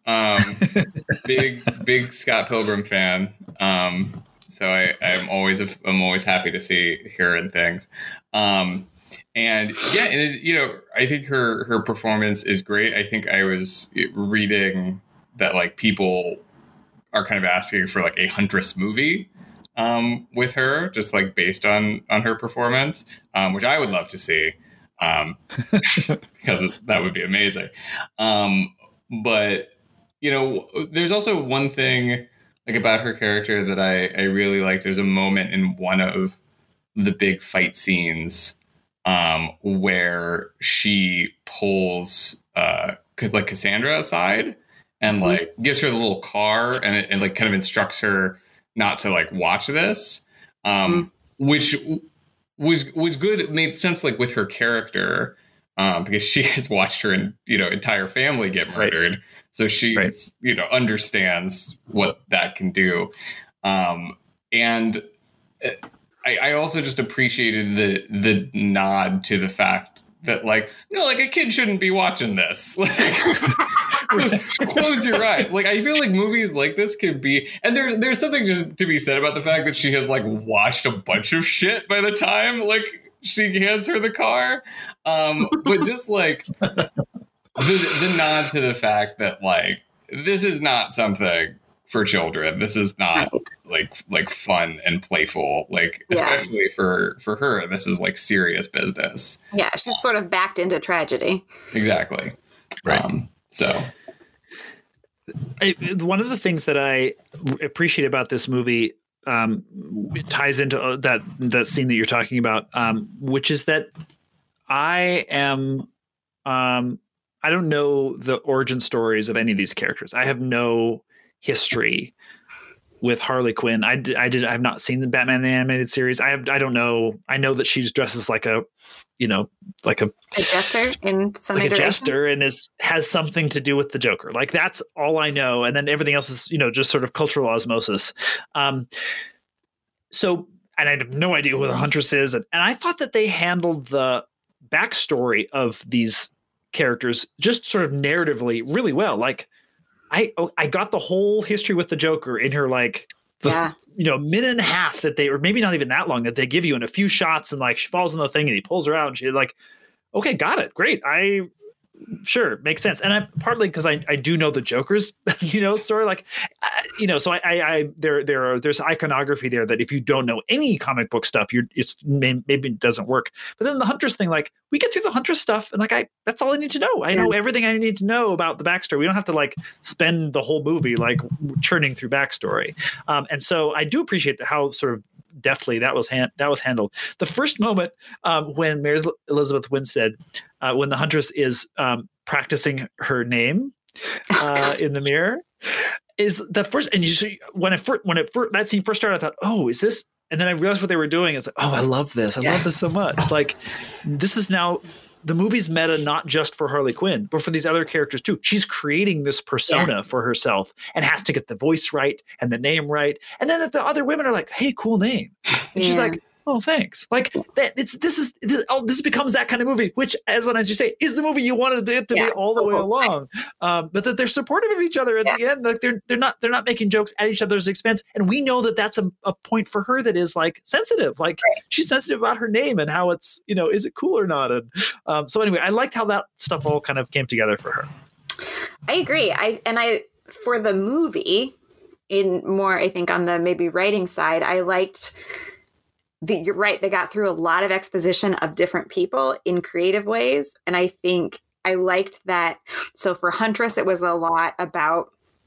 Big Scott Pilgrim fan. So I'm always happy to see her in things. And yeah, and I think her performance is great. I think I was reading that like people are kind of asking for like a Huntress movie with her, just like based on her performance, which I would love to see, because that would be amazing. But there's also one thing like about her character that I really like. There's a moment in one of the big fight scenes where she pulls like Cassandra aside and like gives her the little car and like kind of instructs her not to like watch this, which was good. It made sense like with her character because she has watched her entire family get murdered. Right. So she understands what that can do. And I also just appreciated the nod to the fact that like, no, like a kid shouldn't be watching this. Like, Close your eyes. Like, I feel like movies like this could be, and there's something just to be said about the fact that she has like watched a bunch of shit by the time like she hands her the car. But just like the nod to the fact that like this is not something for children. This is not like fun and playful. Like especially for her, this is like serious business. Yeah, she's sort of backed into tragedy. Exactly. Right. So one of the things that I appreciate about this movie it ties into that scene that you're talking about, which is that I am I don't know the origin stories of any of these characters. I have no history with Harley Quinn. I have not seen the Batman the Animated Series. I don't know. I know that she's dresses like a jester in some like iteration. a jester and has something to do with the Joker. Like that's all I know. And then everything else is, just sort of cultural osmosis. So, and I have no idea who the Huntress is. And I thought that they handled the backstory of these characters just sort of narratively really well. Like I got the whole history with the Joker in her, like, minute and a half that or maybe not even that long that they give you in a few shots, and like she falls in the thing and he pulls her out and she's like, okay, got it. Great. Sure. Makes sense. And I partly because I do know the Joker's, story, like, so there's iconography there that if you don't know any comic book stuff, maybe it doesn't work. But then the Huntress thing, like we get through the Huntress stuff and like, that's all I need to know. I know everything I need to know about the backstory. We don't have to like spend the whole movie, like churning through backstory. And so I do appreciate how sort of deftly that was handled. The first moment when Mary Elizabeth Winstead, when the Huntress is practicing her name in the mirror, is the first. And when that scene first started, I thought, oh, is this? And then I realized what they were doing. It's like, oh, I love this. I love this so much. Like, this is now the movie's meta, not just for Harley Quinn, but for these other characters too. She's creating this persona for herself and has to get the voice right and the name right. And then the other women are like, hey, cool name. And she's like, oh, thanks. Like that. This becomes that kind of movie, which, as you say, is the movie you wanted it to be all the way along. But that they're supportive of each other at the end. Like they're not making jokes at each other's expense. And we know that that's a point for her that is like sensitive. Like she's sensitive about her name and how it's, is it cool or not? And so anyway, I liked how that stuff all kind of came together for her. I agree. For the movie, in more, I think on the maybe writing side, I liked. You're right. They got through a lot of exposition of different people in creative ways. And I think I liked that. So for Huntress, it was a lot about,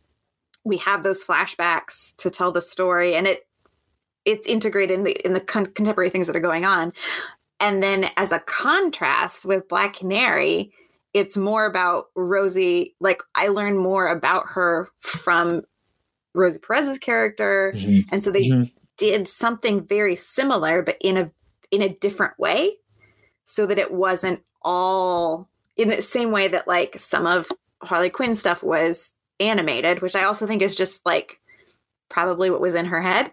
we have those flashbacks to tell the story, and it's integrated in the contemporary things that are going on. And then as a contrast with Black Canary, it's more about Rosie. Like I learned more about her from Rosie Perez's character. Mm-hmm. And so they did something very similar, but in a different way, so that it wasn't all in the same way that like some of Harley Quinn stuff was animated, which I also think is just like probably what was in her head.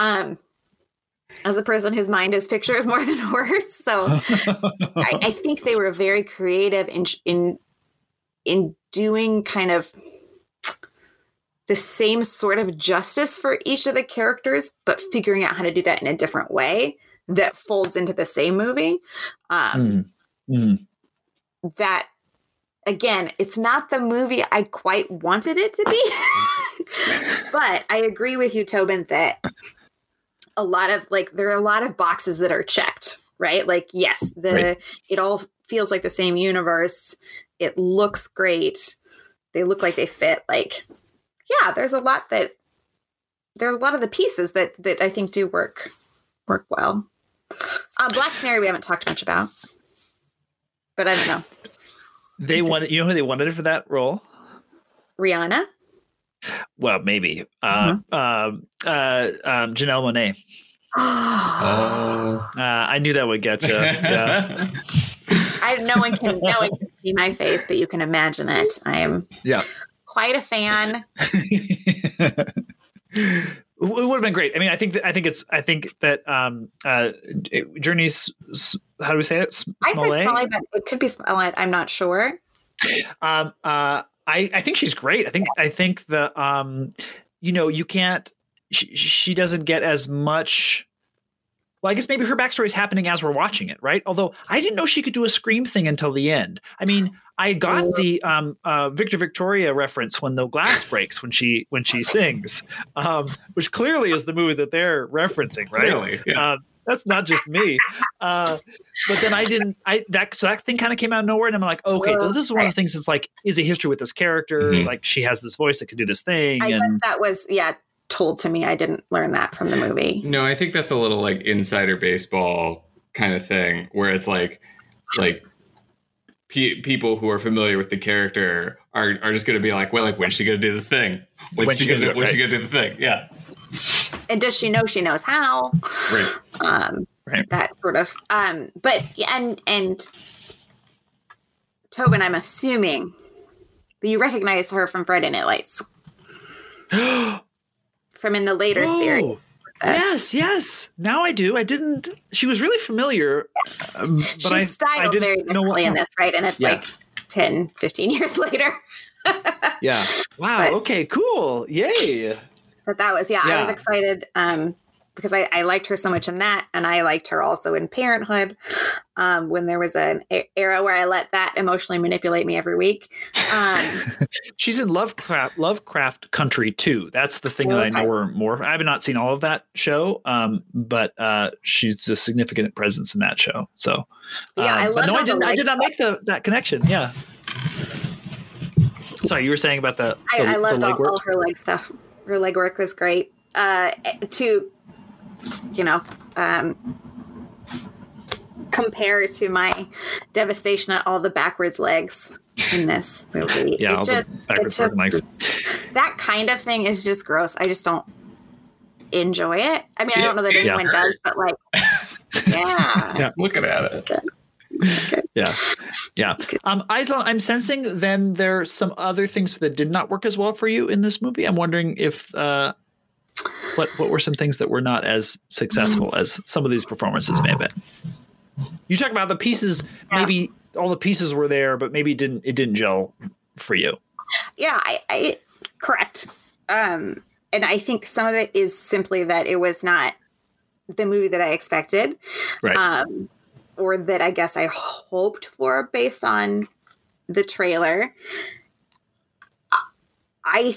As a person whose mind is pictures more than words. So I think they were very creative in doing kind of the same sort of justice for each of the characters, but figuring out how to do that in a different way that folds into the same movie. That, again, it's not the movie I quite wanted it to be. But I agree with you, Tobin, that there are a lot of boxes that are checked, right? Like, yes, it all feels like the same universe. It looks great. They look like they fit. Like, yeah, there's a lot of the pieces that I think do work well. Black Canary we haven't talked much about, but I don't know. They wanted, who they wanted for that role? Rihanna. Well, maybe Janelle Monáe. I knew that would get you. Yeah. No one can see my face, but you can imagine it. I am quite a fan. It would have been great. I mean, I think that Journey's, how do we say it? Smollett? I say Smollett, but it could be Smollett. I'm not sure. I I think she's great. I think the you can't. She doesn't get as much. Well, I guess maybe her backstory is happening as we're watching it, right? Although I didn't know she could do a scream thing until the end. I mean, I got the Victor Victoria reference when the glass breaks when she sings, which clearly is the movie that they're referencing, right? Clearly, yeah. That's not just me. But then that thing kind of came out of nowhere, and I'm like, okay, this is one of the things that's like, is a history with this character. Mm-hmm. Like she has this voice that can do this thing. I guess that was told to me. I didn't learn that from the movie. No, I think that's a little like insider baseball kind of thing where it's like people who are familiar with the character are just going to be like, well, like, when's she going to do the thing? When's she going to do the thing? Yeah. And does she know she knows how? Right. Right. That sort of, but and Tobin, I'm assuming you recognize her from Friday Night Lights. From in the later series. Yes. Now I do. I didn't. She was really familiar. But she's styled very differently in this, right? And it's like 10, 15 years later. Yeah. Wow. Okay, cool. Yay. But that was, I was excited because I liked her so much in that. And I liked her also in Parenthood when there was an era where I let that emotionally manipulate me every week. She's in Lovecraft Country too. That's the thing that I know her more. I have not seen all of that show, but she's a significant presence in that show. So I love. No, I did not make that connection. Yeah. Sorry, you were saying about the I loved leg work? all her leg stuff. Her leg work was great. Compare to my devastation at all the backwards legs in this movie. Yeah, that kind of thing is just gross. I just don't enjoy it. I mean, I don't know that anyone does, but like, yeah. Looking at it. Yeah. Isla, I'm sensing then there are some other things that did not work as well for you in this movie. I'm wondering if what were some things that were not as successful as some of these performances may have been. You talk about the pieces, maybe all the pieces were there, but maybe it didn't gel for you. Yeah, I correct. And I think some of it is simply that it was not the movie that I expected. Right. Or that I guess I hoped for based on the trailer. I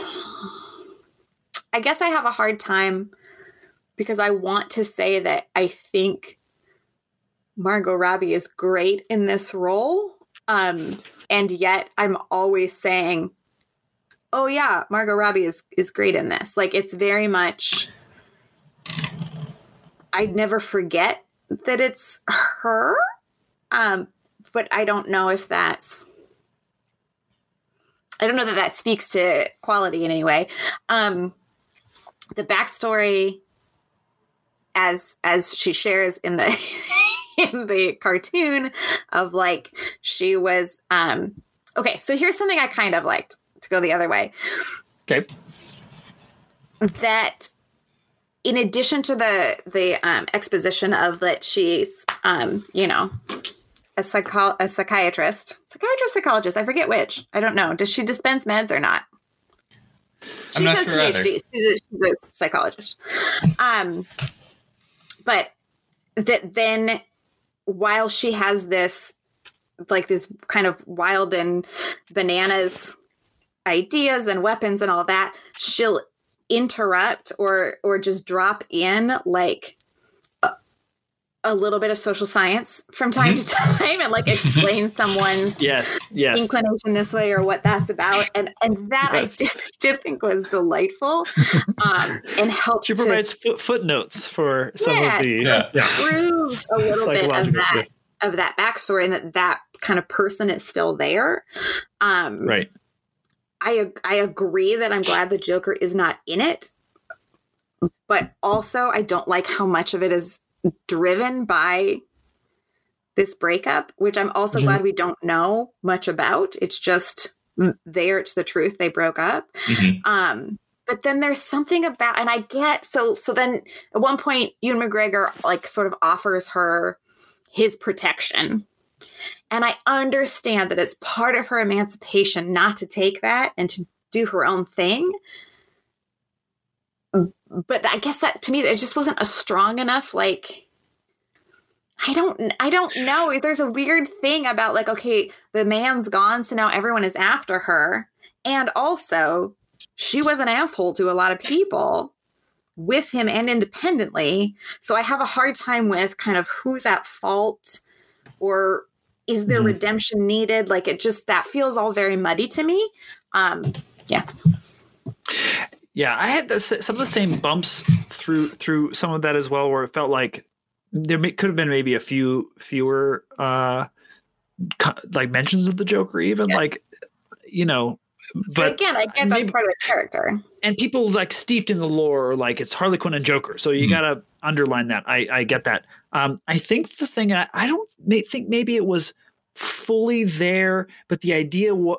guess I have a hard time because I want to say that I think Margot Robbie is great in this role. And yet I'm always saying, oh yeah, Margot Robbie is great in this. Like, it's very much, I'd never forget that it's her. But I don't know if I don't know that speaks to quality in any way. The backstory as she shares in the in the cartoon of like she was okay, so here's something I kind of liked to go the other way. Okay. That in addition to the exposition of that she's a psychiatrist, psychologist, I forget which. I don't know. Does she dispense meds or not? She says PhD. She's a psychologist. But that then while she has this kind of wild and bananas ideas and weapons and all that, she'll interrupt or just drop in like a little bit of social science from time to time and like explain someone's yes inclination this way or what that's about. And that yes. I did think was delightful and helped. She provides footnotes for some of the prove a little bit of that backstory and that kind of person is still there. Right. I agree that I'm glad the Joker is not in it, but also I don't like how much of it is driven by this breakup, which I'm also glad we don't know much about. It's just there. It's the truth. They broke up. But then there's something about, and I get, so then at one point, Ewan McGregor like sort of offers her his protection. And I understand that it's part of her emancipation not to take that and to do her own thing. But I guess that, to me, it just wasn't a strong enough, like, I don't know. There's a weird thing about, like, okay, the man's gone, so now everyone is after her. And also, she was an asshole to a lot of people with him and independently. So I have a hard time with kind of who's at fault, or is there redemption needed? Like, it just, that feels all very muddy to me. Yeah. Yeah, I had some of the same bumps through some of that as well, where it felt like there could have been maybe a fewer like mentions of the Joker, even like, you know. But again, I get that's part of the character. And people like steeped in the lore, like it's Harley Quinn and Joker, so you gotta underline that. I get that. I think the thing I don't think maybe it was fully there, but the idea where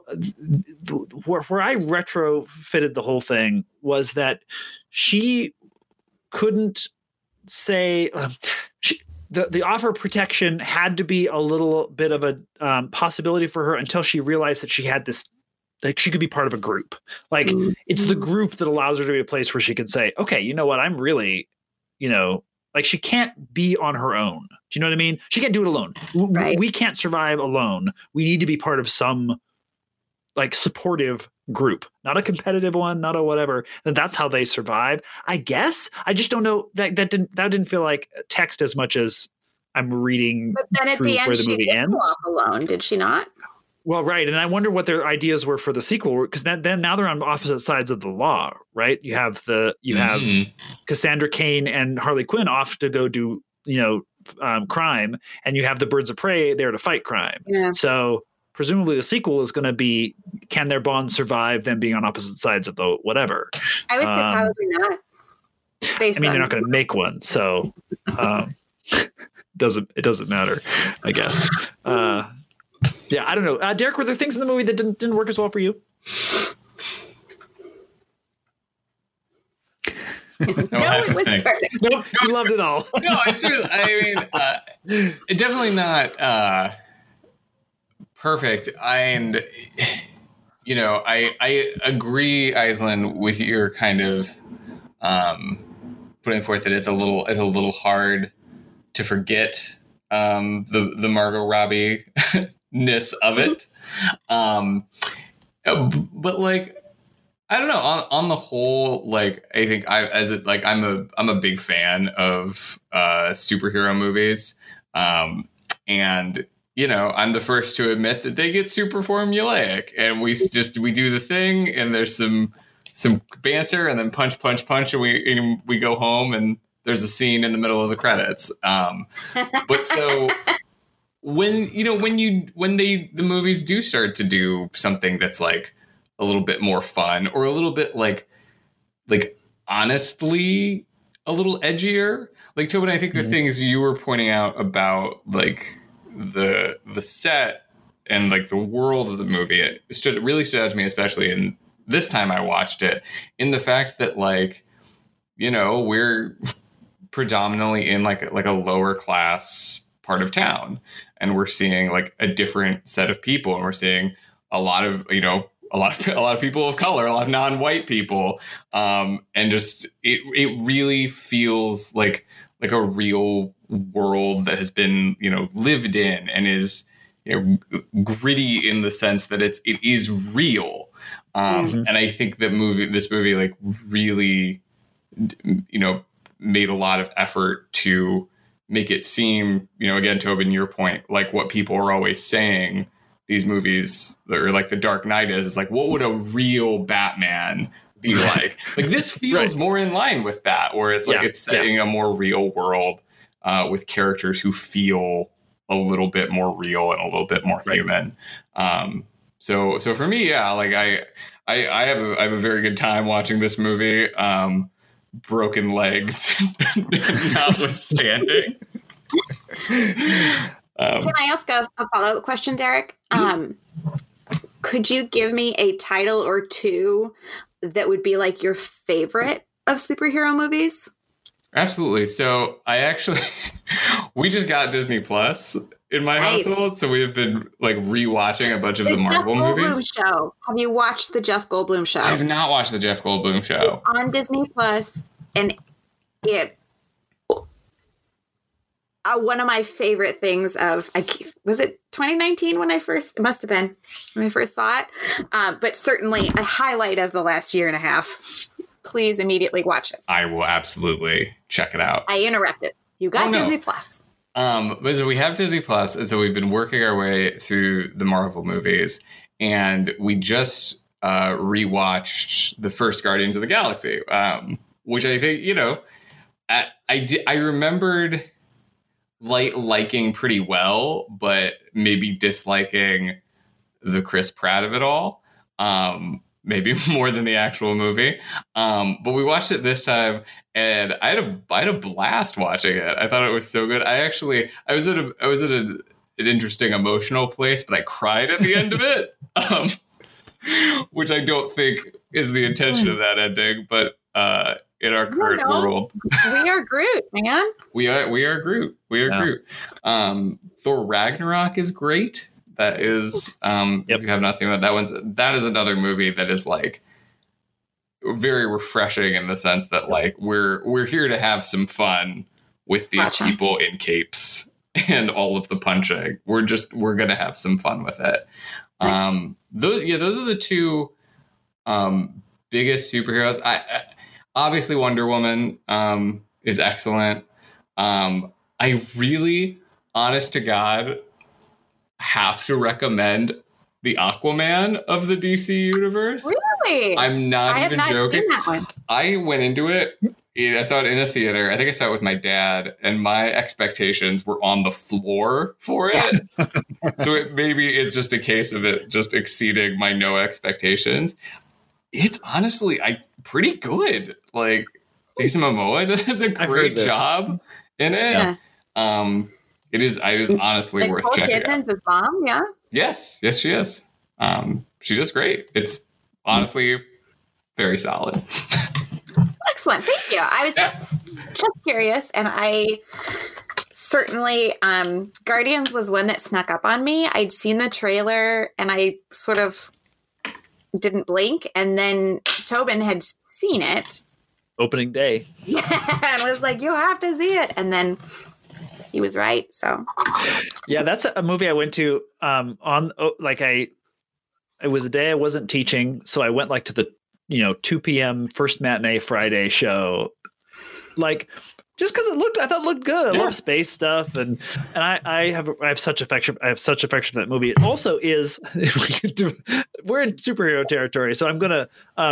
I retrofitted the whole thing was that she couldn't say the offer of protection had to be a little bit of a possibility for her until she realized that she had this, like she could be part of a group. Like it's the group that allows her to be a place where she can say, okay, you know what, I'm really, you know, like she can't be on her own. Do you know what I mean? She can't do it alone. Right. We can't survive alone. We need to be part of some like supportive group, not a competitive one, not a whatever. That's how they survive, I guess. I just don't know. That didn't feel like text as much as I'm reading. But then at the end, she did go off alone, did she not? Well, right. And I wonder what their ideas were for the sequel, because then now they're on opposite sides of the law, right? You have Cassandra Cain and Harley Quinn off to go do, you know, crime, and you have the Birds of Prey there to fight crime. Yeah. So presumably the sequel is going to be, can their bond survive them being on opposite sides of the whatever? I would say probably not. I mean, they're not going to make one, so it doesn't matter, I guess. Yeah, I don't know. Derek, were there things in the movie that didn't work as well for you? No, it was perfect. Nope, you loved it all. No, I mean, definitely not perfect. And, you know, I agree, Aislinn, with your kind of putting forth that it's a little hard to forget the Margot Robbie ness of it. But like, I don't know, on the whole, like, I think I'm a big fan of superhero movies. And, you know, I'm the first to admit that they get super formulaic, and we do the thing, and there's some banter, and then punch, and we go home, and there's a scene in the middle of the credits. But so when the movies do start to do something that's like a little bit more fun, or a little bit like honestly a little edgier, like Tobin, I think the things you were pointing out about like the set and like the world of the movie, it really stood out to me, especially in this time I watched it, in the fact that, like, you know, we're predominantly in like a lower class part of town, and we're seeing like a different set of people, and we're seeing a lot of people of color, a lot of non-white people, and just it really feels like a real world that has been, you know, lived in, and is, you know, gritty in the sense that it is real. And I think this movie like really, you know, made a lot of effort to make it seem, you know, again, Tobin, your point, like what people are always saying these movies, or like The Dark Knight is like, what would a real Batman be like? Like, this feels more in line with that, where it's like it's setting a more real world with characters who feel a little bit more real and a little bit more human. So for me, yeah, like I have a very good time watching this movie. Broken legs notwithstanding. Can I ask a follow-up question, Derek? Could you give me a title or two that would be like your favorite of superhero movies? Absolutely. So we just got Disney Plus in my household, so we have been like rewatching a bunch of the Marvel Jeff movies. Goldblum show. Have you watched the Jeff Goldblum show? I have not watched the Jeff Goldblum show. It's on Disney Plus, and it one of my favorite things was it 2019 when I first, it must have been when I first saw it, but certainly a highlight of the last year and a half. Please immediately watch it. I will absolutely check it out. I interrupted. You got Disney Plus. But so we have Disney Plus, and so we've been working our way through the Marvel movies, and we just rewatched the first Guardians of the Galaxy, which I think, you know, I remembered liking pretty well, but maybe disliking the Chris Pratt of it all, maybe more than the actual movie. But we watched it this time, and I had a blast watching it. I thought it was so good. I was at an interesting emotional place, but I cried at the end of it, which I don't think is the intention of that ending, but in our current world. We are Groot, man. We are Groot. Groot. Thor Ragnarok is great. That is, if you have not seen that is another movie that is like very refreshing in the sense that like we're here to have some fun with these people in capes and all of the punching. We're gonna have some fun with it. Those are the two biggest superheroes. I obviously Wonder Woman is excellent. I really, honest to God, have to recommend the Aquaman of the DC universe. Really? I'm not even joking. Seen that one. I went into it. I saw it in a theater. I think I saw it with my dad, and my expectations were on the floor for it. So it maybe is just a case of it just exceeding my no expectations. It's honestly pretty good. Like Jason Momoa does a great job in it. Yeah. It is honestly worth checking out. His mom, yeah. Yes, she is. She does great. It's honestly very solid. Excellent. Thank you. I was just curious, and I certainly Guardians was one that snuck up on me. I'd seen the trailer and I sort of didn't blink, and then Tobin had seen it opening day and was like, you have to see it, and then he was right. So yeah, that's a movie I went to it was a day I wasn't teaching, so I went like to the 2 p.m. first matinee Friday show, like just because I thought it looked good. I love space stuff, and I have such affection. I have such affection for that movie. It also is we're in superhero territory, so I'm gonna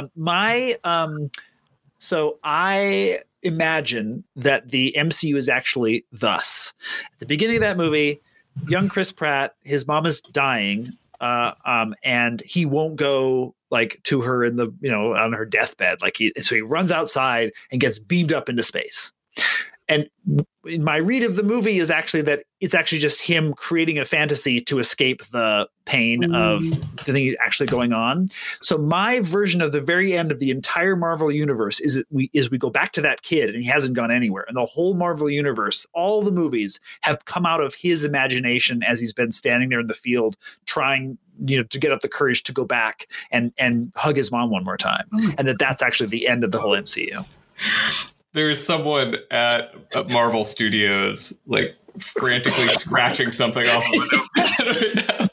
so I imagine that the MCU is actually thus. At the beginning of that movie, young Chris Pratt, his mom is dying, and he won't go like to her in the on her deathbed, so he runs outside and gets beamed up into space. And my read of the movie is actually that it's actually just him creating a fantasy to escape the pain of the thing actually going on. So my version of the very end of the entire Marvel universe is we go back to that kid, and he hasn't gone anywhere. And the whole Marvel universe, all the movies have come out of his imagination as he's been standing there in the field trying to get up the courage to go back and hug his mom one more time. And that's actually the end of the whole MCU. There is someone at Marvel Studios like frantically scratching something off of a notepad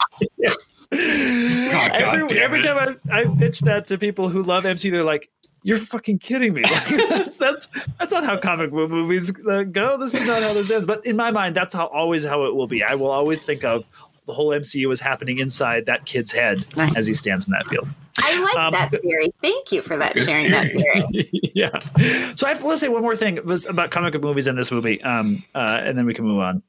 right now. Every time I pitch that to people who love MCU, they're like, "You're fucking kidding me!" That's not how comic book movies go. This is not how this ends. But in my mind, that's always how it will be. I will always think of the whole MCU as happening inside that kid's head as he stands in that field. I like that theory. Thank you for sharing that theory. Yeah. So let's say one more thing. It was about comic book movies in this movie, and then we can move on.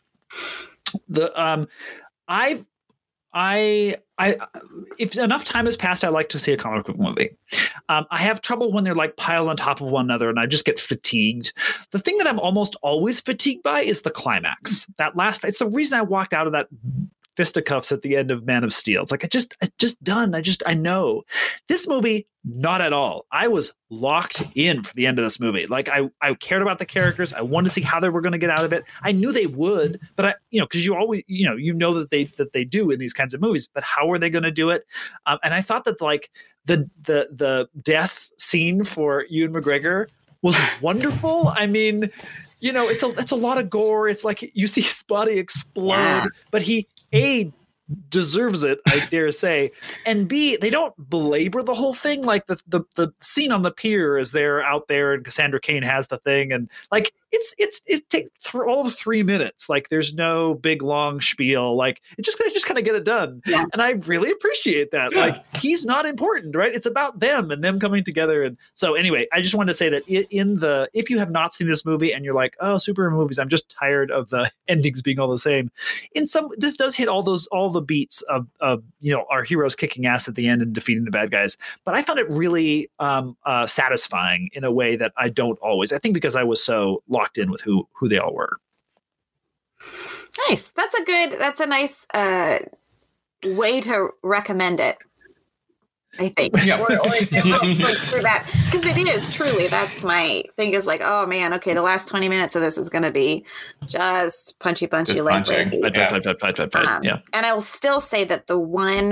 If enough time has passed, I like to see a comic book movie. I have trouble when they're like piled on top of one another, and I just get fatigued. The thing that I'm almost always fatigued by is the climax. That last, it's the reason I walked out of that fisticuffs at the end of Man of Steel. It's like, I know. This movie, not at all. I was locked in for the end of this movie. Like I cared about the characters. I wanted to see how they were going to get out of it. I knew they would, but because you always, that they do in these kinds of movies, but how are they going to do it? And I thought that like the death scene for Ewan McGregor was wonderful. I mean, it's a lot of gore. It's like you see his body explode, but he deserves it, I dare say, and B, they don't belabor the whole thing. Like the scene on the pier as they're out there and Cassandra Cain has the thing, and like it takes all the 3 minutes. Like there's no big long spiel. Like it just kind of get it done, and I really appreciate that. Like he's not important, right? It's about them and them coming together. And so anyway, I just wanted to say that if you have not seen this movie and you're like, oh, superhero movies, I'm just tired of the endings being all the same. This does hit all the beats of our heroes kicking ass at the end and defeating the bad guys, but I found it really satisfying in a way that I don't always. I think because I was so locked in with who they all were. Nice. That's a nice way to recommend it, I think. Yeah. or for that, because it is truly, that's my thing, is like, oh man, okay, the last 20 minutes of this is going to be just punchy Just like punching. fight. And I will still say that the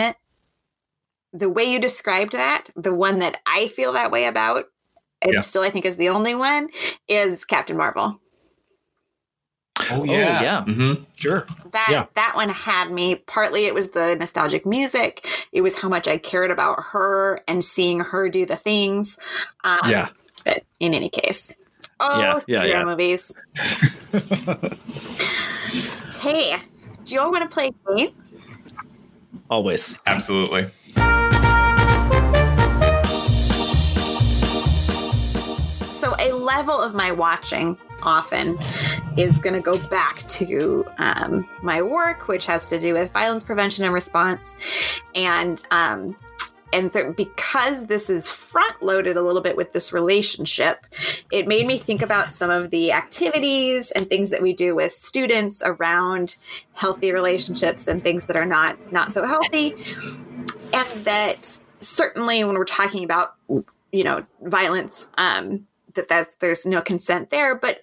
way you described that, the one that I feel that way about, and still I think is the only one, is Captain Marvel. Oh yeah. Mm-hmm. Sure. That one had me. Partly it was the nostalgic music. It was how much I cared about her and seeing her do the things. But in any case, superhero movies. Hey, do you all want to play a game? Always. Absolutely. So a level of my watching often is going to go back to my work, which has to do with violence prevention and response. And because this is front loaded a little bit with this relationship, it made me think about some of the activities and things that we do with students around healthy relationships and things that are not so healthy. And that certainly when we're talking about, violence, there's no consent there, but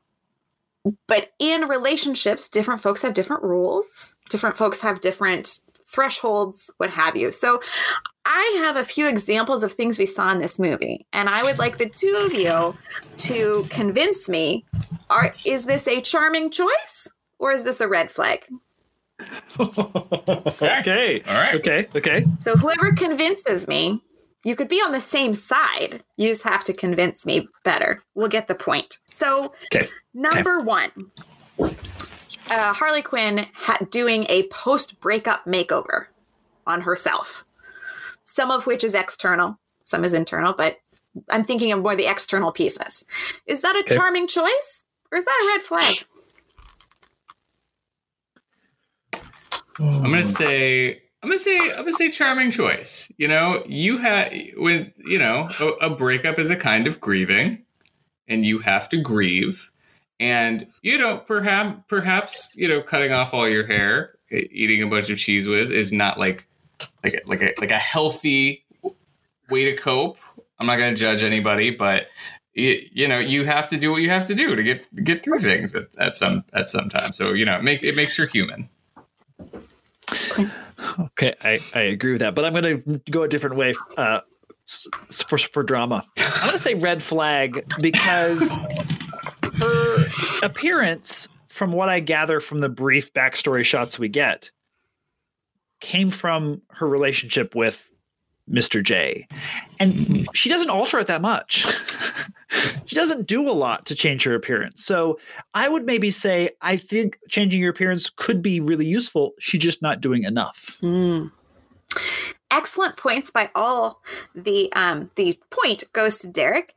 in relationships, different folks have different rules. Different folks have different thresholds, what have you. So I have a few examples of things we saw in this movie, and I would like the two of you to convince me, is this a charming choice or is this a red flag? Okay. All right. Okay. So whoever convinces me, you could be on the same side. You just have to convince me better. We'll get the point. So, number one, Harley Quinn doing a post-breakup makeover on herself. Some of which is external, some is internal, but I'm thinking of more the external pieces. Is that a charming choice, or is that a red flag? I'm gonna say charming choice. You have a breakup is a kind of grieving, and you have to grieve, and perhaps cutting off all your hair, eating a bunch of Cheez Whiz is not like a healthy way to cope. I'm not gonna judge anybody, but you have to do what you have to do to get through things at some time. So it makes you human. Okay, I agree with that, but I'm going to go a different way for drama. I'm going to say red flag because her appearance, from what I gather from the brief backstory shots we get, came from her relationship with Mr. J. And she doesn't alter it that much. She doesn't do a lot to change her appearance. So I would maybe say, I think changing your appearance could be really useful. She's just not doing enough. Excellent points by all. The point goes to Derek.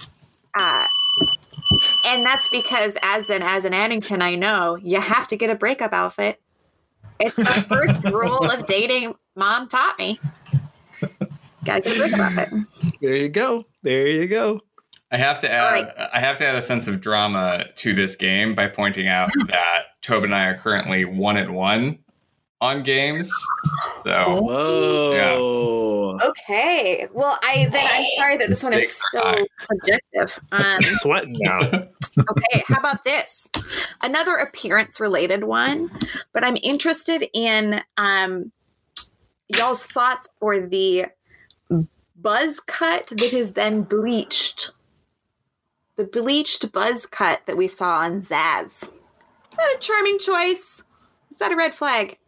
And that's because as an Addington, I know you have to get a breakup outfit. It's the first rule of dating Mom taught me. Gotta get a breakup outfit. There you go. I have to add a sense of drama to this game by pointing out that Tobin and I are currently 1-1 on games. So Whoa. Okay. Well, I'm sorry that this one is so subjective. I'm sweating now. Okay, how about this? Another appearance-related one, but I'm interested in y'all's thoughts for the buzz cut that is then bleached. The bleached buzz cut that we saw on Zaz. Is that a charming choice? Is that a red flag?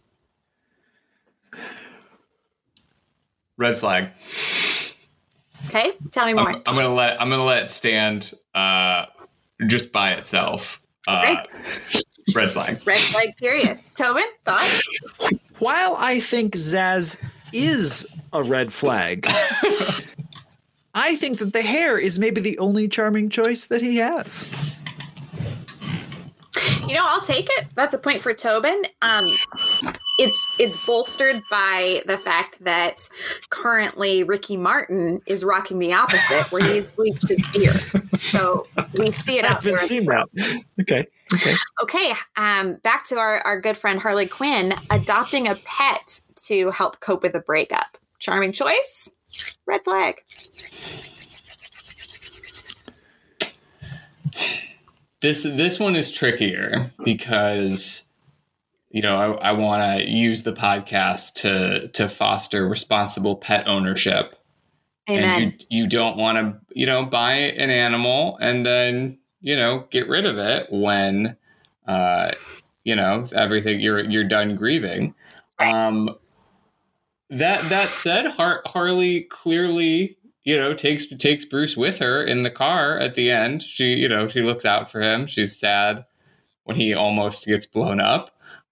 red flag. Okay, tell me more. I'm gonna let it stand just by itself. Red flag. Red flag, period. Tobin, thoughts? While I think Zaz is a red flag, I think that the hair is maybe the only charming choice that he has. You know, I'll take it. That's a point for Tobin. It's bolstered by the fact that currently Ricky Martin is rocking the opposite, where he's bleached his beard. So we see it out there. I haven't seen that. Okay. Back to our good friend Harley Quinn adopting a pet to help cope with a breakup. Charming choice. Red flag. This one is trickier because, you know, I want to use the podcast to foster responsible pet ownership. Amen. And you don't want to, you know, buy an animal and then, you know, get rid of it when, you know, everything you're done grieving. Right. That said, Harley clearly, you know, takes Bruce with her in the car at the end. She looks out for him. She's sad when he almost gets blown up.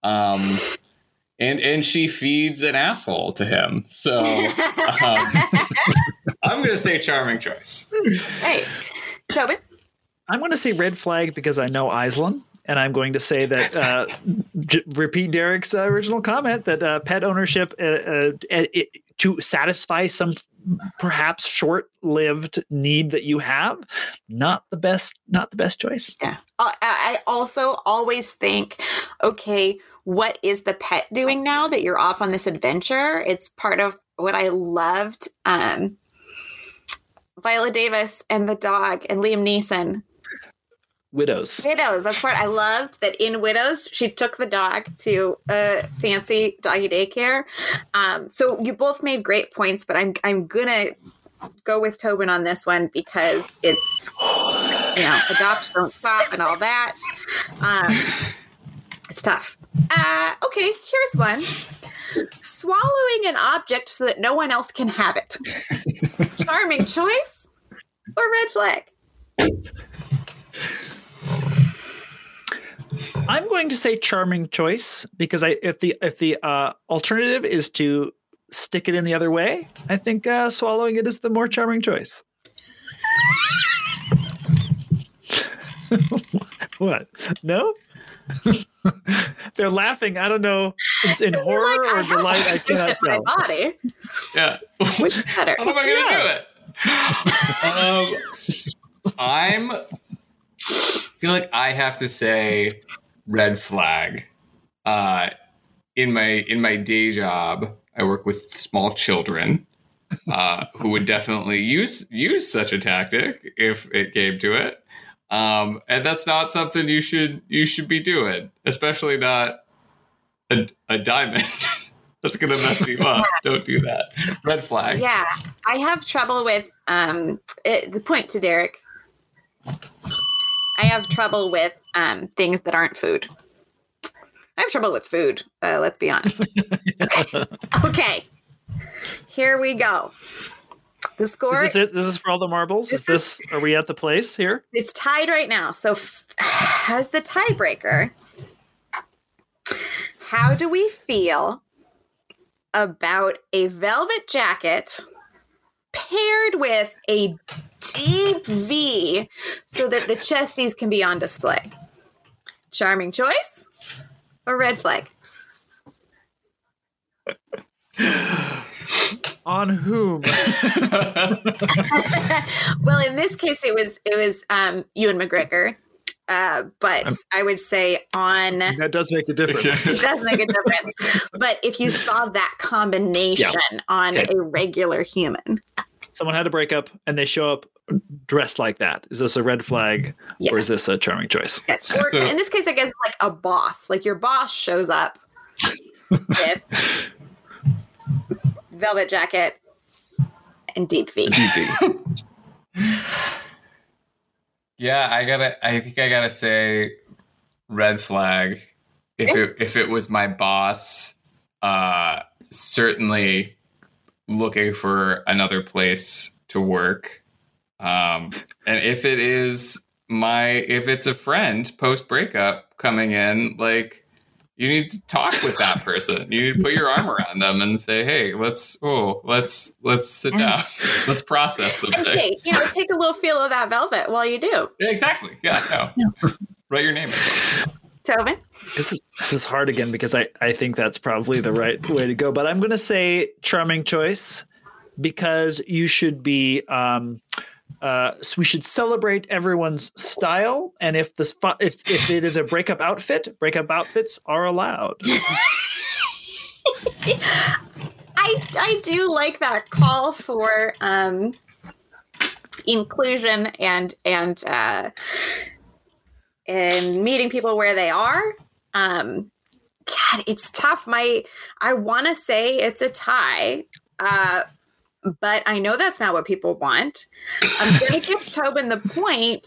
And she feeds an asshole to him. So I'm going to say charming choice. Hey, Tobin? I'm going to say red flag because I know Aislinn. And I'm going to say that, repeat Derek's original comment, that pet ownership to satisfy some perhaps short-lived need that you have, not the best choice. Yeah. I also always think, okay, what is the pet doing now that you're off on this adventure? It's part of what I loved. Viola Davis and the dog and Liam Neeson. Widows. That's what I loved, that in Widows, she took the dog to a fancy doggy daycare. So you both made great points, but I'm going to go with Tobin on this one because it's, you know, adopt, don't stop, and all that. It's tough. Okay, here's one. Swallowing an object so that no one else can have it. Charming choice or red flag? I'm going to say charming choice because if the alternative is to stick it in the other way, I think swallowing it is the more charming choice. What? No? They're laughing. I don't know. It's in horror or delight. I cannot my tell. body. Yeah. Which is better? How am I going to do it? I feel like I have to say red flag. In my day job, I work with small children who would definitely use such a tactic if it came to it. And that's not something you should be doing, especially not a diamond. That's gonna mess you up. Don't do that. Red flag. Yeah, I have trouble with the point to Derek. I have trouble with things that aren't food. I have trouble with food. Let's be honest. Okay, here we go. The score. Is this it? This is for all the marbles. Are we at the place here? It's tied right now. So, as the tiebreaker, how do we feel about a velvet jacket paired with a deep V so that the chesties can be on display? Charming choice or red flag? On whom? Well, in this case, it was Ewan McGregor. But I would say that does make a difference. It does make a difference. But if you saw that combination on a regular human. Someone had a breakup and they show up dressed like that. Is this a red flag or is this a charming choice? Yes. Or in this case, I guess like a boss. Like your boss shows up with velvet jacket and deep V. Yeah, I think I gotta say red flag. If it was my boss, certainly looking for another place to work. And if it's a friend post breakup coming in, like, you need to talk with that person. You need to put your arm around them and say, "Hey, let's sit down. Let's process something." Okay, take a little feel of that velvet while you do. Yeah, exactly. Yeah, no. Write your name in. Tobin? This is hard again because I think that's probably the right way to go. But I'm going to say charming choice because you should be. So we should celebrate everyone's style, and if it is a breakup outfits are allowed. I do like that call for inclusion and meeting people where they are. God, it's tough. I want to say it's a tie. But I know that's not what people want. I'm going to give Tobin the point.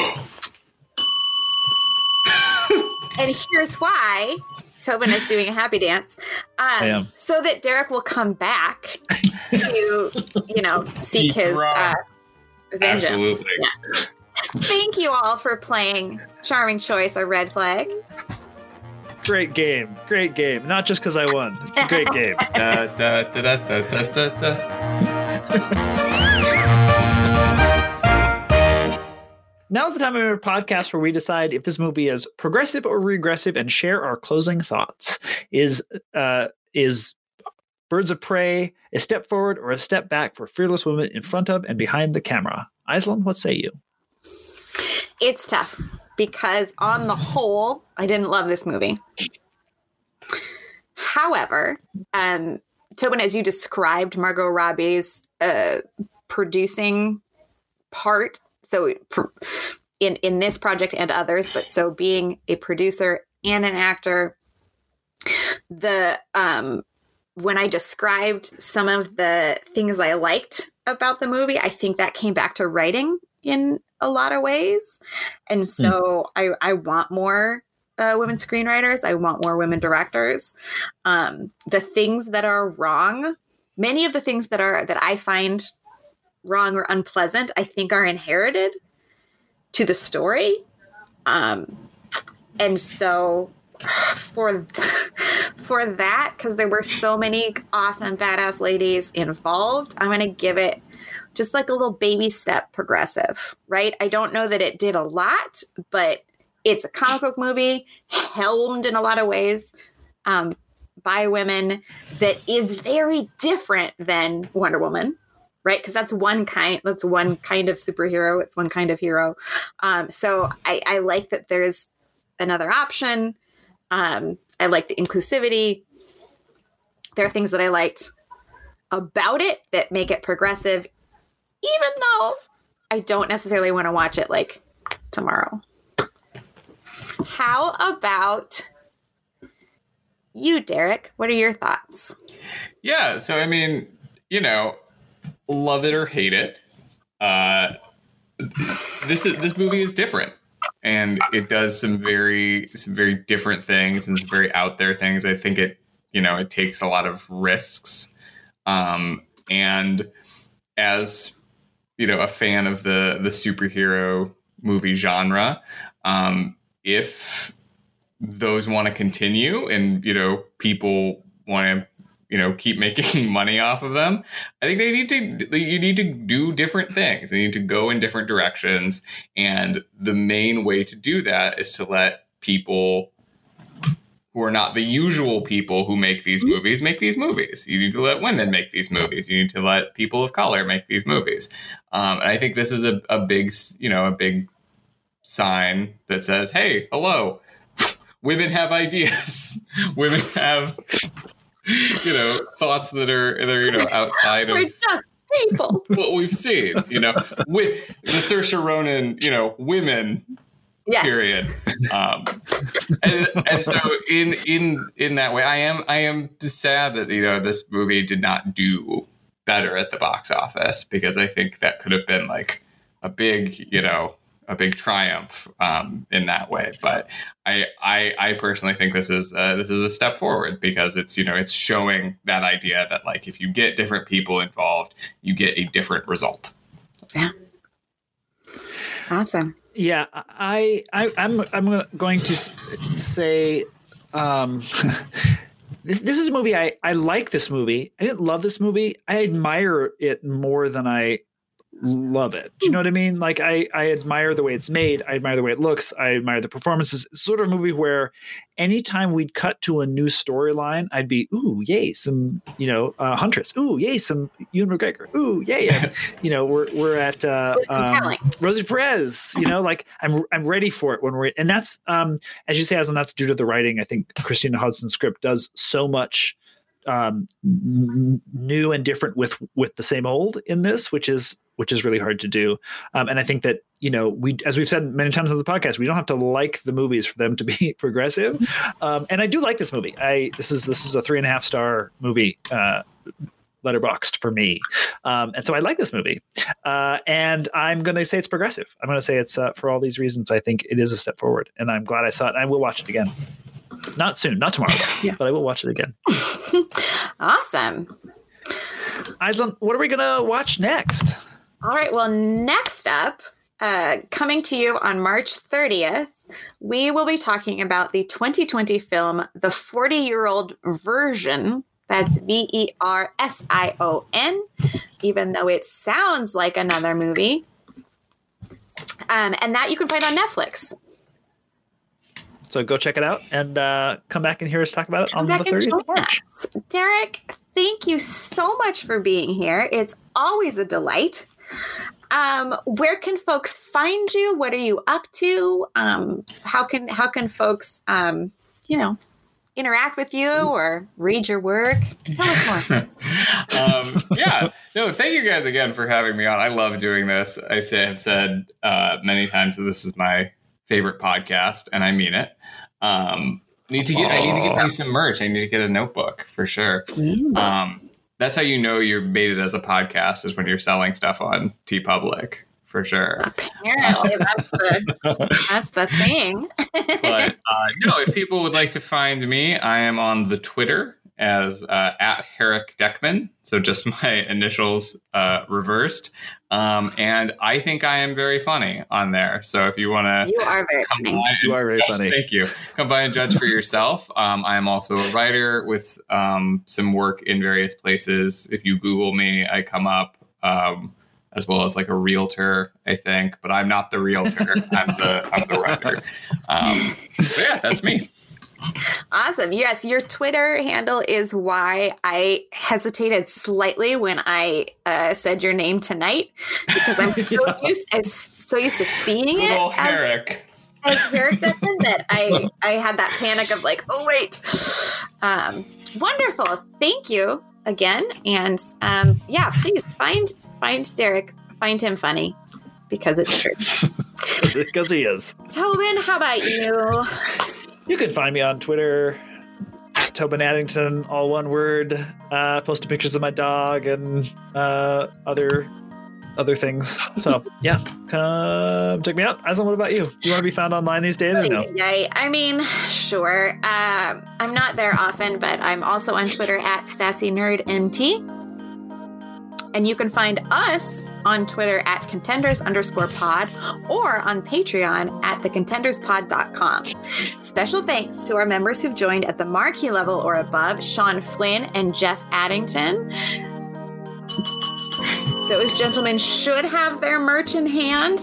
And here's why. Tobin is doing a happy dance. So that Derek will come back to, seek his vengeance. Absolutely. Yeah. Thank you all for playing Charming Choice or Red Flag. Great game. Not just because I won. It's a great game. Da, da, da, da, da, da, da. Now's the time of our podcast where we decide if this movie is progressive or regressive and share our closing thoughts. Is Birds of Prey a step forward or a step back for fearless women in front of and behind the camera? Aislinn, what say you? It's tough. Because on the whole, I didn't love this movie. However, Tobin, as you described Margot Robbie's producing part, so in this project and others, but so being a producer and an actor, when I described some of the things I liked about the movie, I think that came back to writing in a lot of ways. And so I want more women screenwriters. I want more women directors. The things that are wrong, many of the things that I find wrong or unpleasant, I think are inherited to the story. And so for that, because there were so many awesome badass ladies involved, I'm going to give it just like a little baby step progressive, right? I don't know that it did a lot, but it's a comic book movie helmed in a lot of ways by women that is very different than Wonder Woman, right? Because that's one kind of superhero. It's one kind of hero. So I like that there's another option. I like the inclusivity. There are things that I liked about it that make it progressive, even though I don't necessarily want to watch it like tomorrow. How about you, Derek? What are your thoughts? Yeah, so I mean, love it or hate it. This movie is different, and it does some very different things and some very out there things. I think it takes a lot of risks, and as a fan of the superhero movie genre, if those want to continue and people want to keep making money off of them, I think you need to do different things. They need to go in different directions, and the main way to do that is to let people who are not the usual people who make these movies. You need to let women make these movies. You need to let people of color make these movies. And I think this is a big sign that says, "Hey, hello, women have ideas. Women have, thoughts that are outside of We're just people." what we've seen. With the Saoirse Ronan, women. Yes. Period. And so in that way, I am sad that this movie did not do better at the box office, because I think that could have been like a big triumph in that way. But I personally think this is a step forward, because it's showing that idea that like if you get different people involved, you get a different result. Yeah. Awesome. Yeah, I'm going to say this is a movie I like. This movie, I didn't love this movie. I admire it more than I love it. Do you know what I mean? Like I admire the way it's made. I admire the way it looks. I admire the performances. It's sort of a movie where anytime we'd cut to a new storyline, I'd be, ooh, yay, some, Huntress. Ooh, yay, some Ewan McGregor. Ooh, yay. And, we're at Rosie Perez, like I'm ready for it and that's, as you say, Aslan, that's due to the writing. I think Christina Hodson's script does so much new and different with the same old in this, which is really hard to do. And I think that, we, as we've said many times on the podcast, we don't have to like the movies for them to be progressive. And I do like this movie. This is a 3.5 star movie, letterboxed for me. And so I like this movie. And I'm going to say it's progressive. I'm going to say it's, for all these reasons, I think it is a step forward, and I'm glad I saw it, and I will watch it again. Not soon, not tomorrow, but I will watch it again. Awesome. Aslan, what are we going to watch next? All right. Well, next up, coming to you on March 30th, we will be talking about the 2020 film, The 40-Year-Old Version. That's Version, even though it sounds like another movie. And that you can find on Netflix. So go check it out and come back and hear us talk about it on the 30th of March. Derek, thank you so much for being here. It's always a delight. Where can folks find you? What are you up to? How can folks, interact with you or read your work? Tell us more. Thank you guys again for having me on. I love doing this. I have said many times that this is my favorite podcast, and I mean it. I need to get me some merch. I need to get a notebook for sure. That's how you made it as a podcast, is when you're selling stuff on TeePublic, for sure. Apparently, that's the thing. But if people would like to find me, I am on the Twitter as at Herrick Deckman, so just my initials reversed. And I think I am very funny on there. So if you want to, you are very funny. You are very funny. Thank you. Come by and judge for yourself. I am also a writer with some work in various places. If you Google me, I come up, as well as like a realtor, I think. But I'm not the realtor. I'm the writer. That's me. Awesome. Yes, your Twitter handle is why I hesitated slightly when I said your name tonight, because I'm so used to seeing it as Herrick Deckman that I had that panic of like, oh wait. Wonderful. Thank you again. And please find Derek. Find him funny, because it's true. Because he is. Tobin, how about you? You can find me on Twitter, Tobin Addington, all one word. Posting pictures of my dog and other things. So come check me out. Aslan, what about you? Do you want to be found online these days or no? Yeah, I mean, sure. I'm not there often, but I'm also on Twitter at SassyNerdMT. And you can find us on Twitter at contenders_pod or on Patreon at thecontenderspod.com. Special thanks to our members who've joined at the marquee level or above, Sean Flynn and Jeff Addington. Those gentlemen should have their merch in hand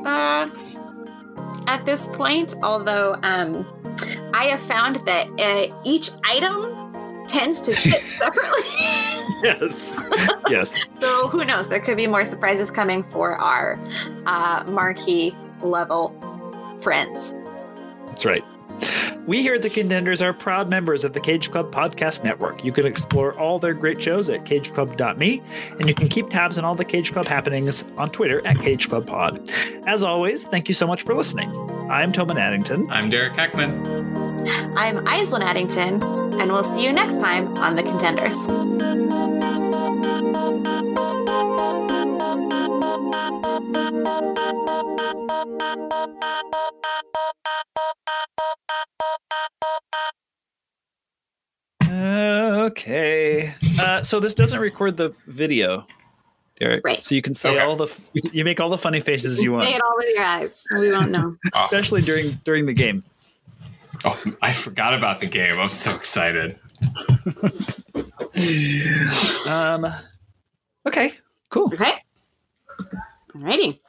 at this point, although I have found that each item tends to ship separately. Yes. So who knows? There could be more surprises coming for our marquee level friends. That's right. We here at The Contenders are proud members of the Cage Club Podcast Network. You can explore all their great shows at cageclub.me, and you can keep tabs on all the Cage Club happenings on Twitter at Cage Club Pod. As always, thank you so much for listening. I'm Tobin Addington. I'm Derek Heckman. I'm Aislinn Addington, and we'll see you next time on The Contenders. Okay. So this doesn't record the video, Derek. Right. So you can say you make all the funny faces you want. Say it all with your eyes. We won't know. Especially during the game. Oh, I forgot about the game. I'm so excited. Okay, cool. Okay. Alrighty.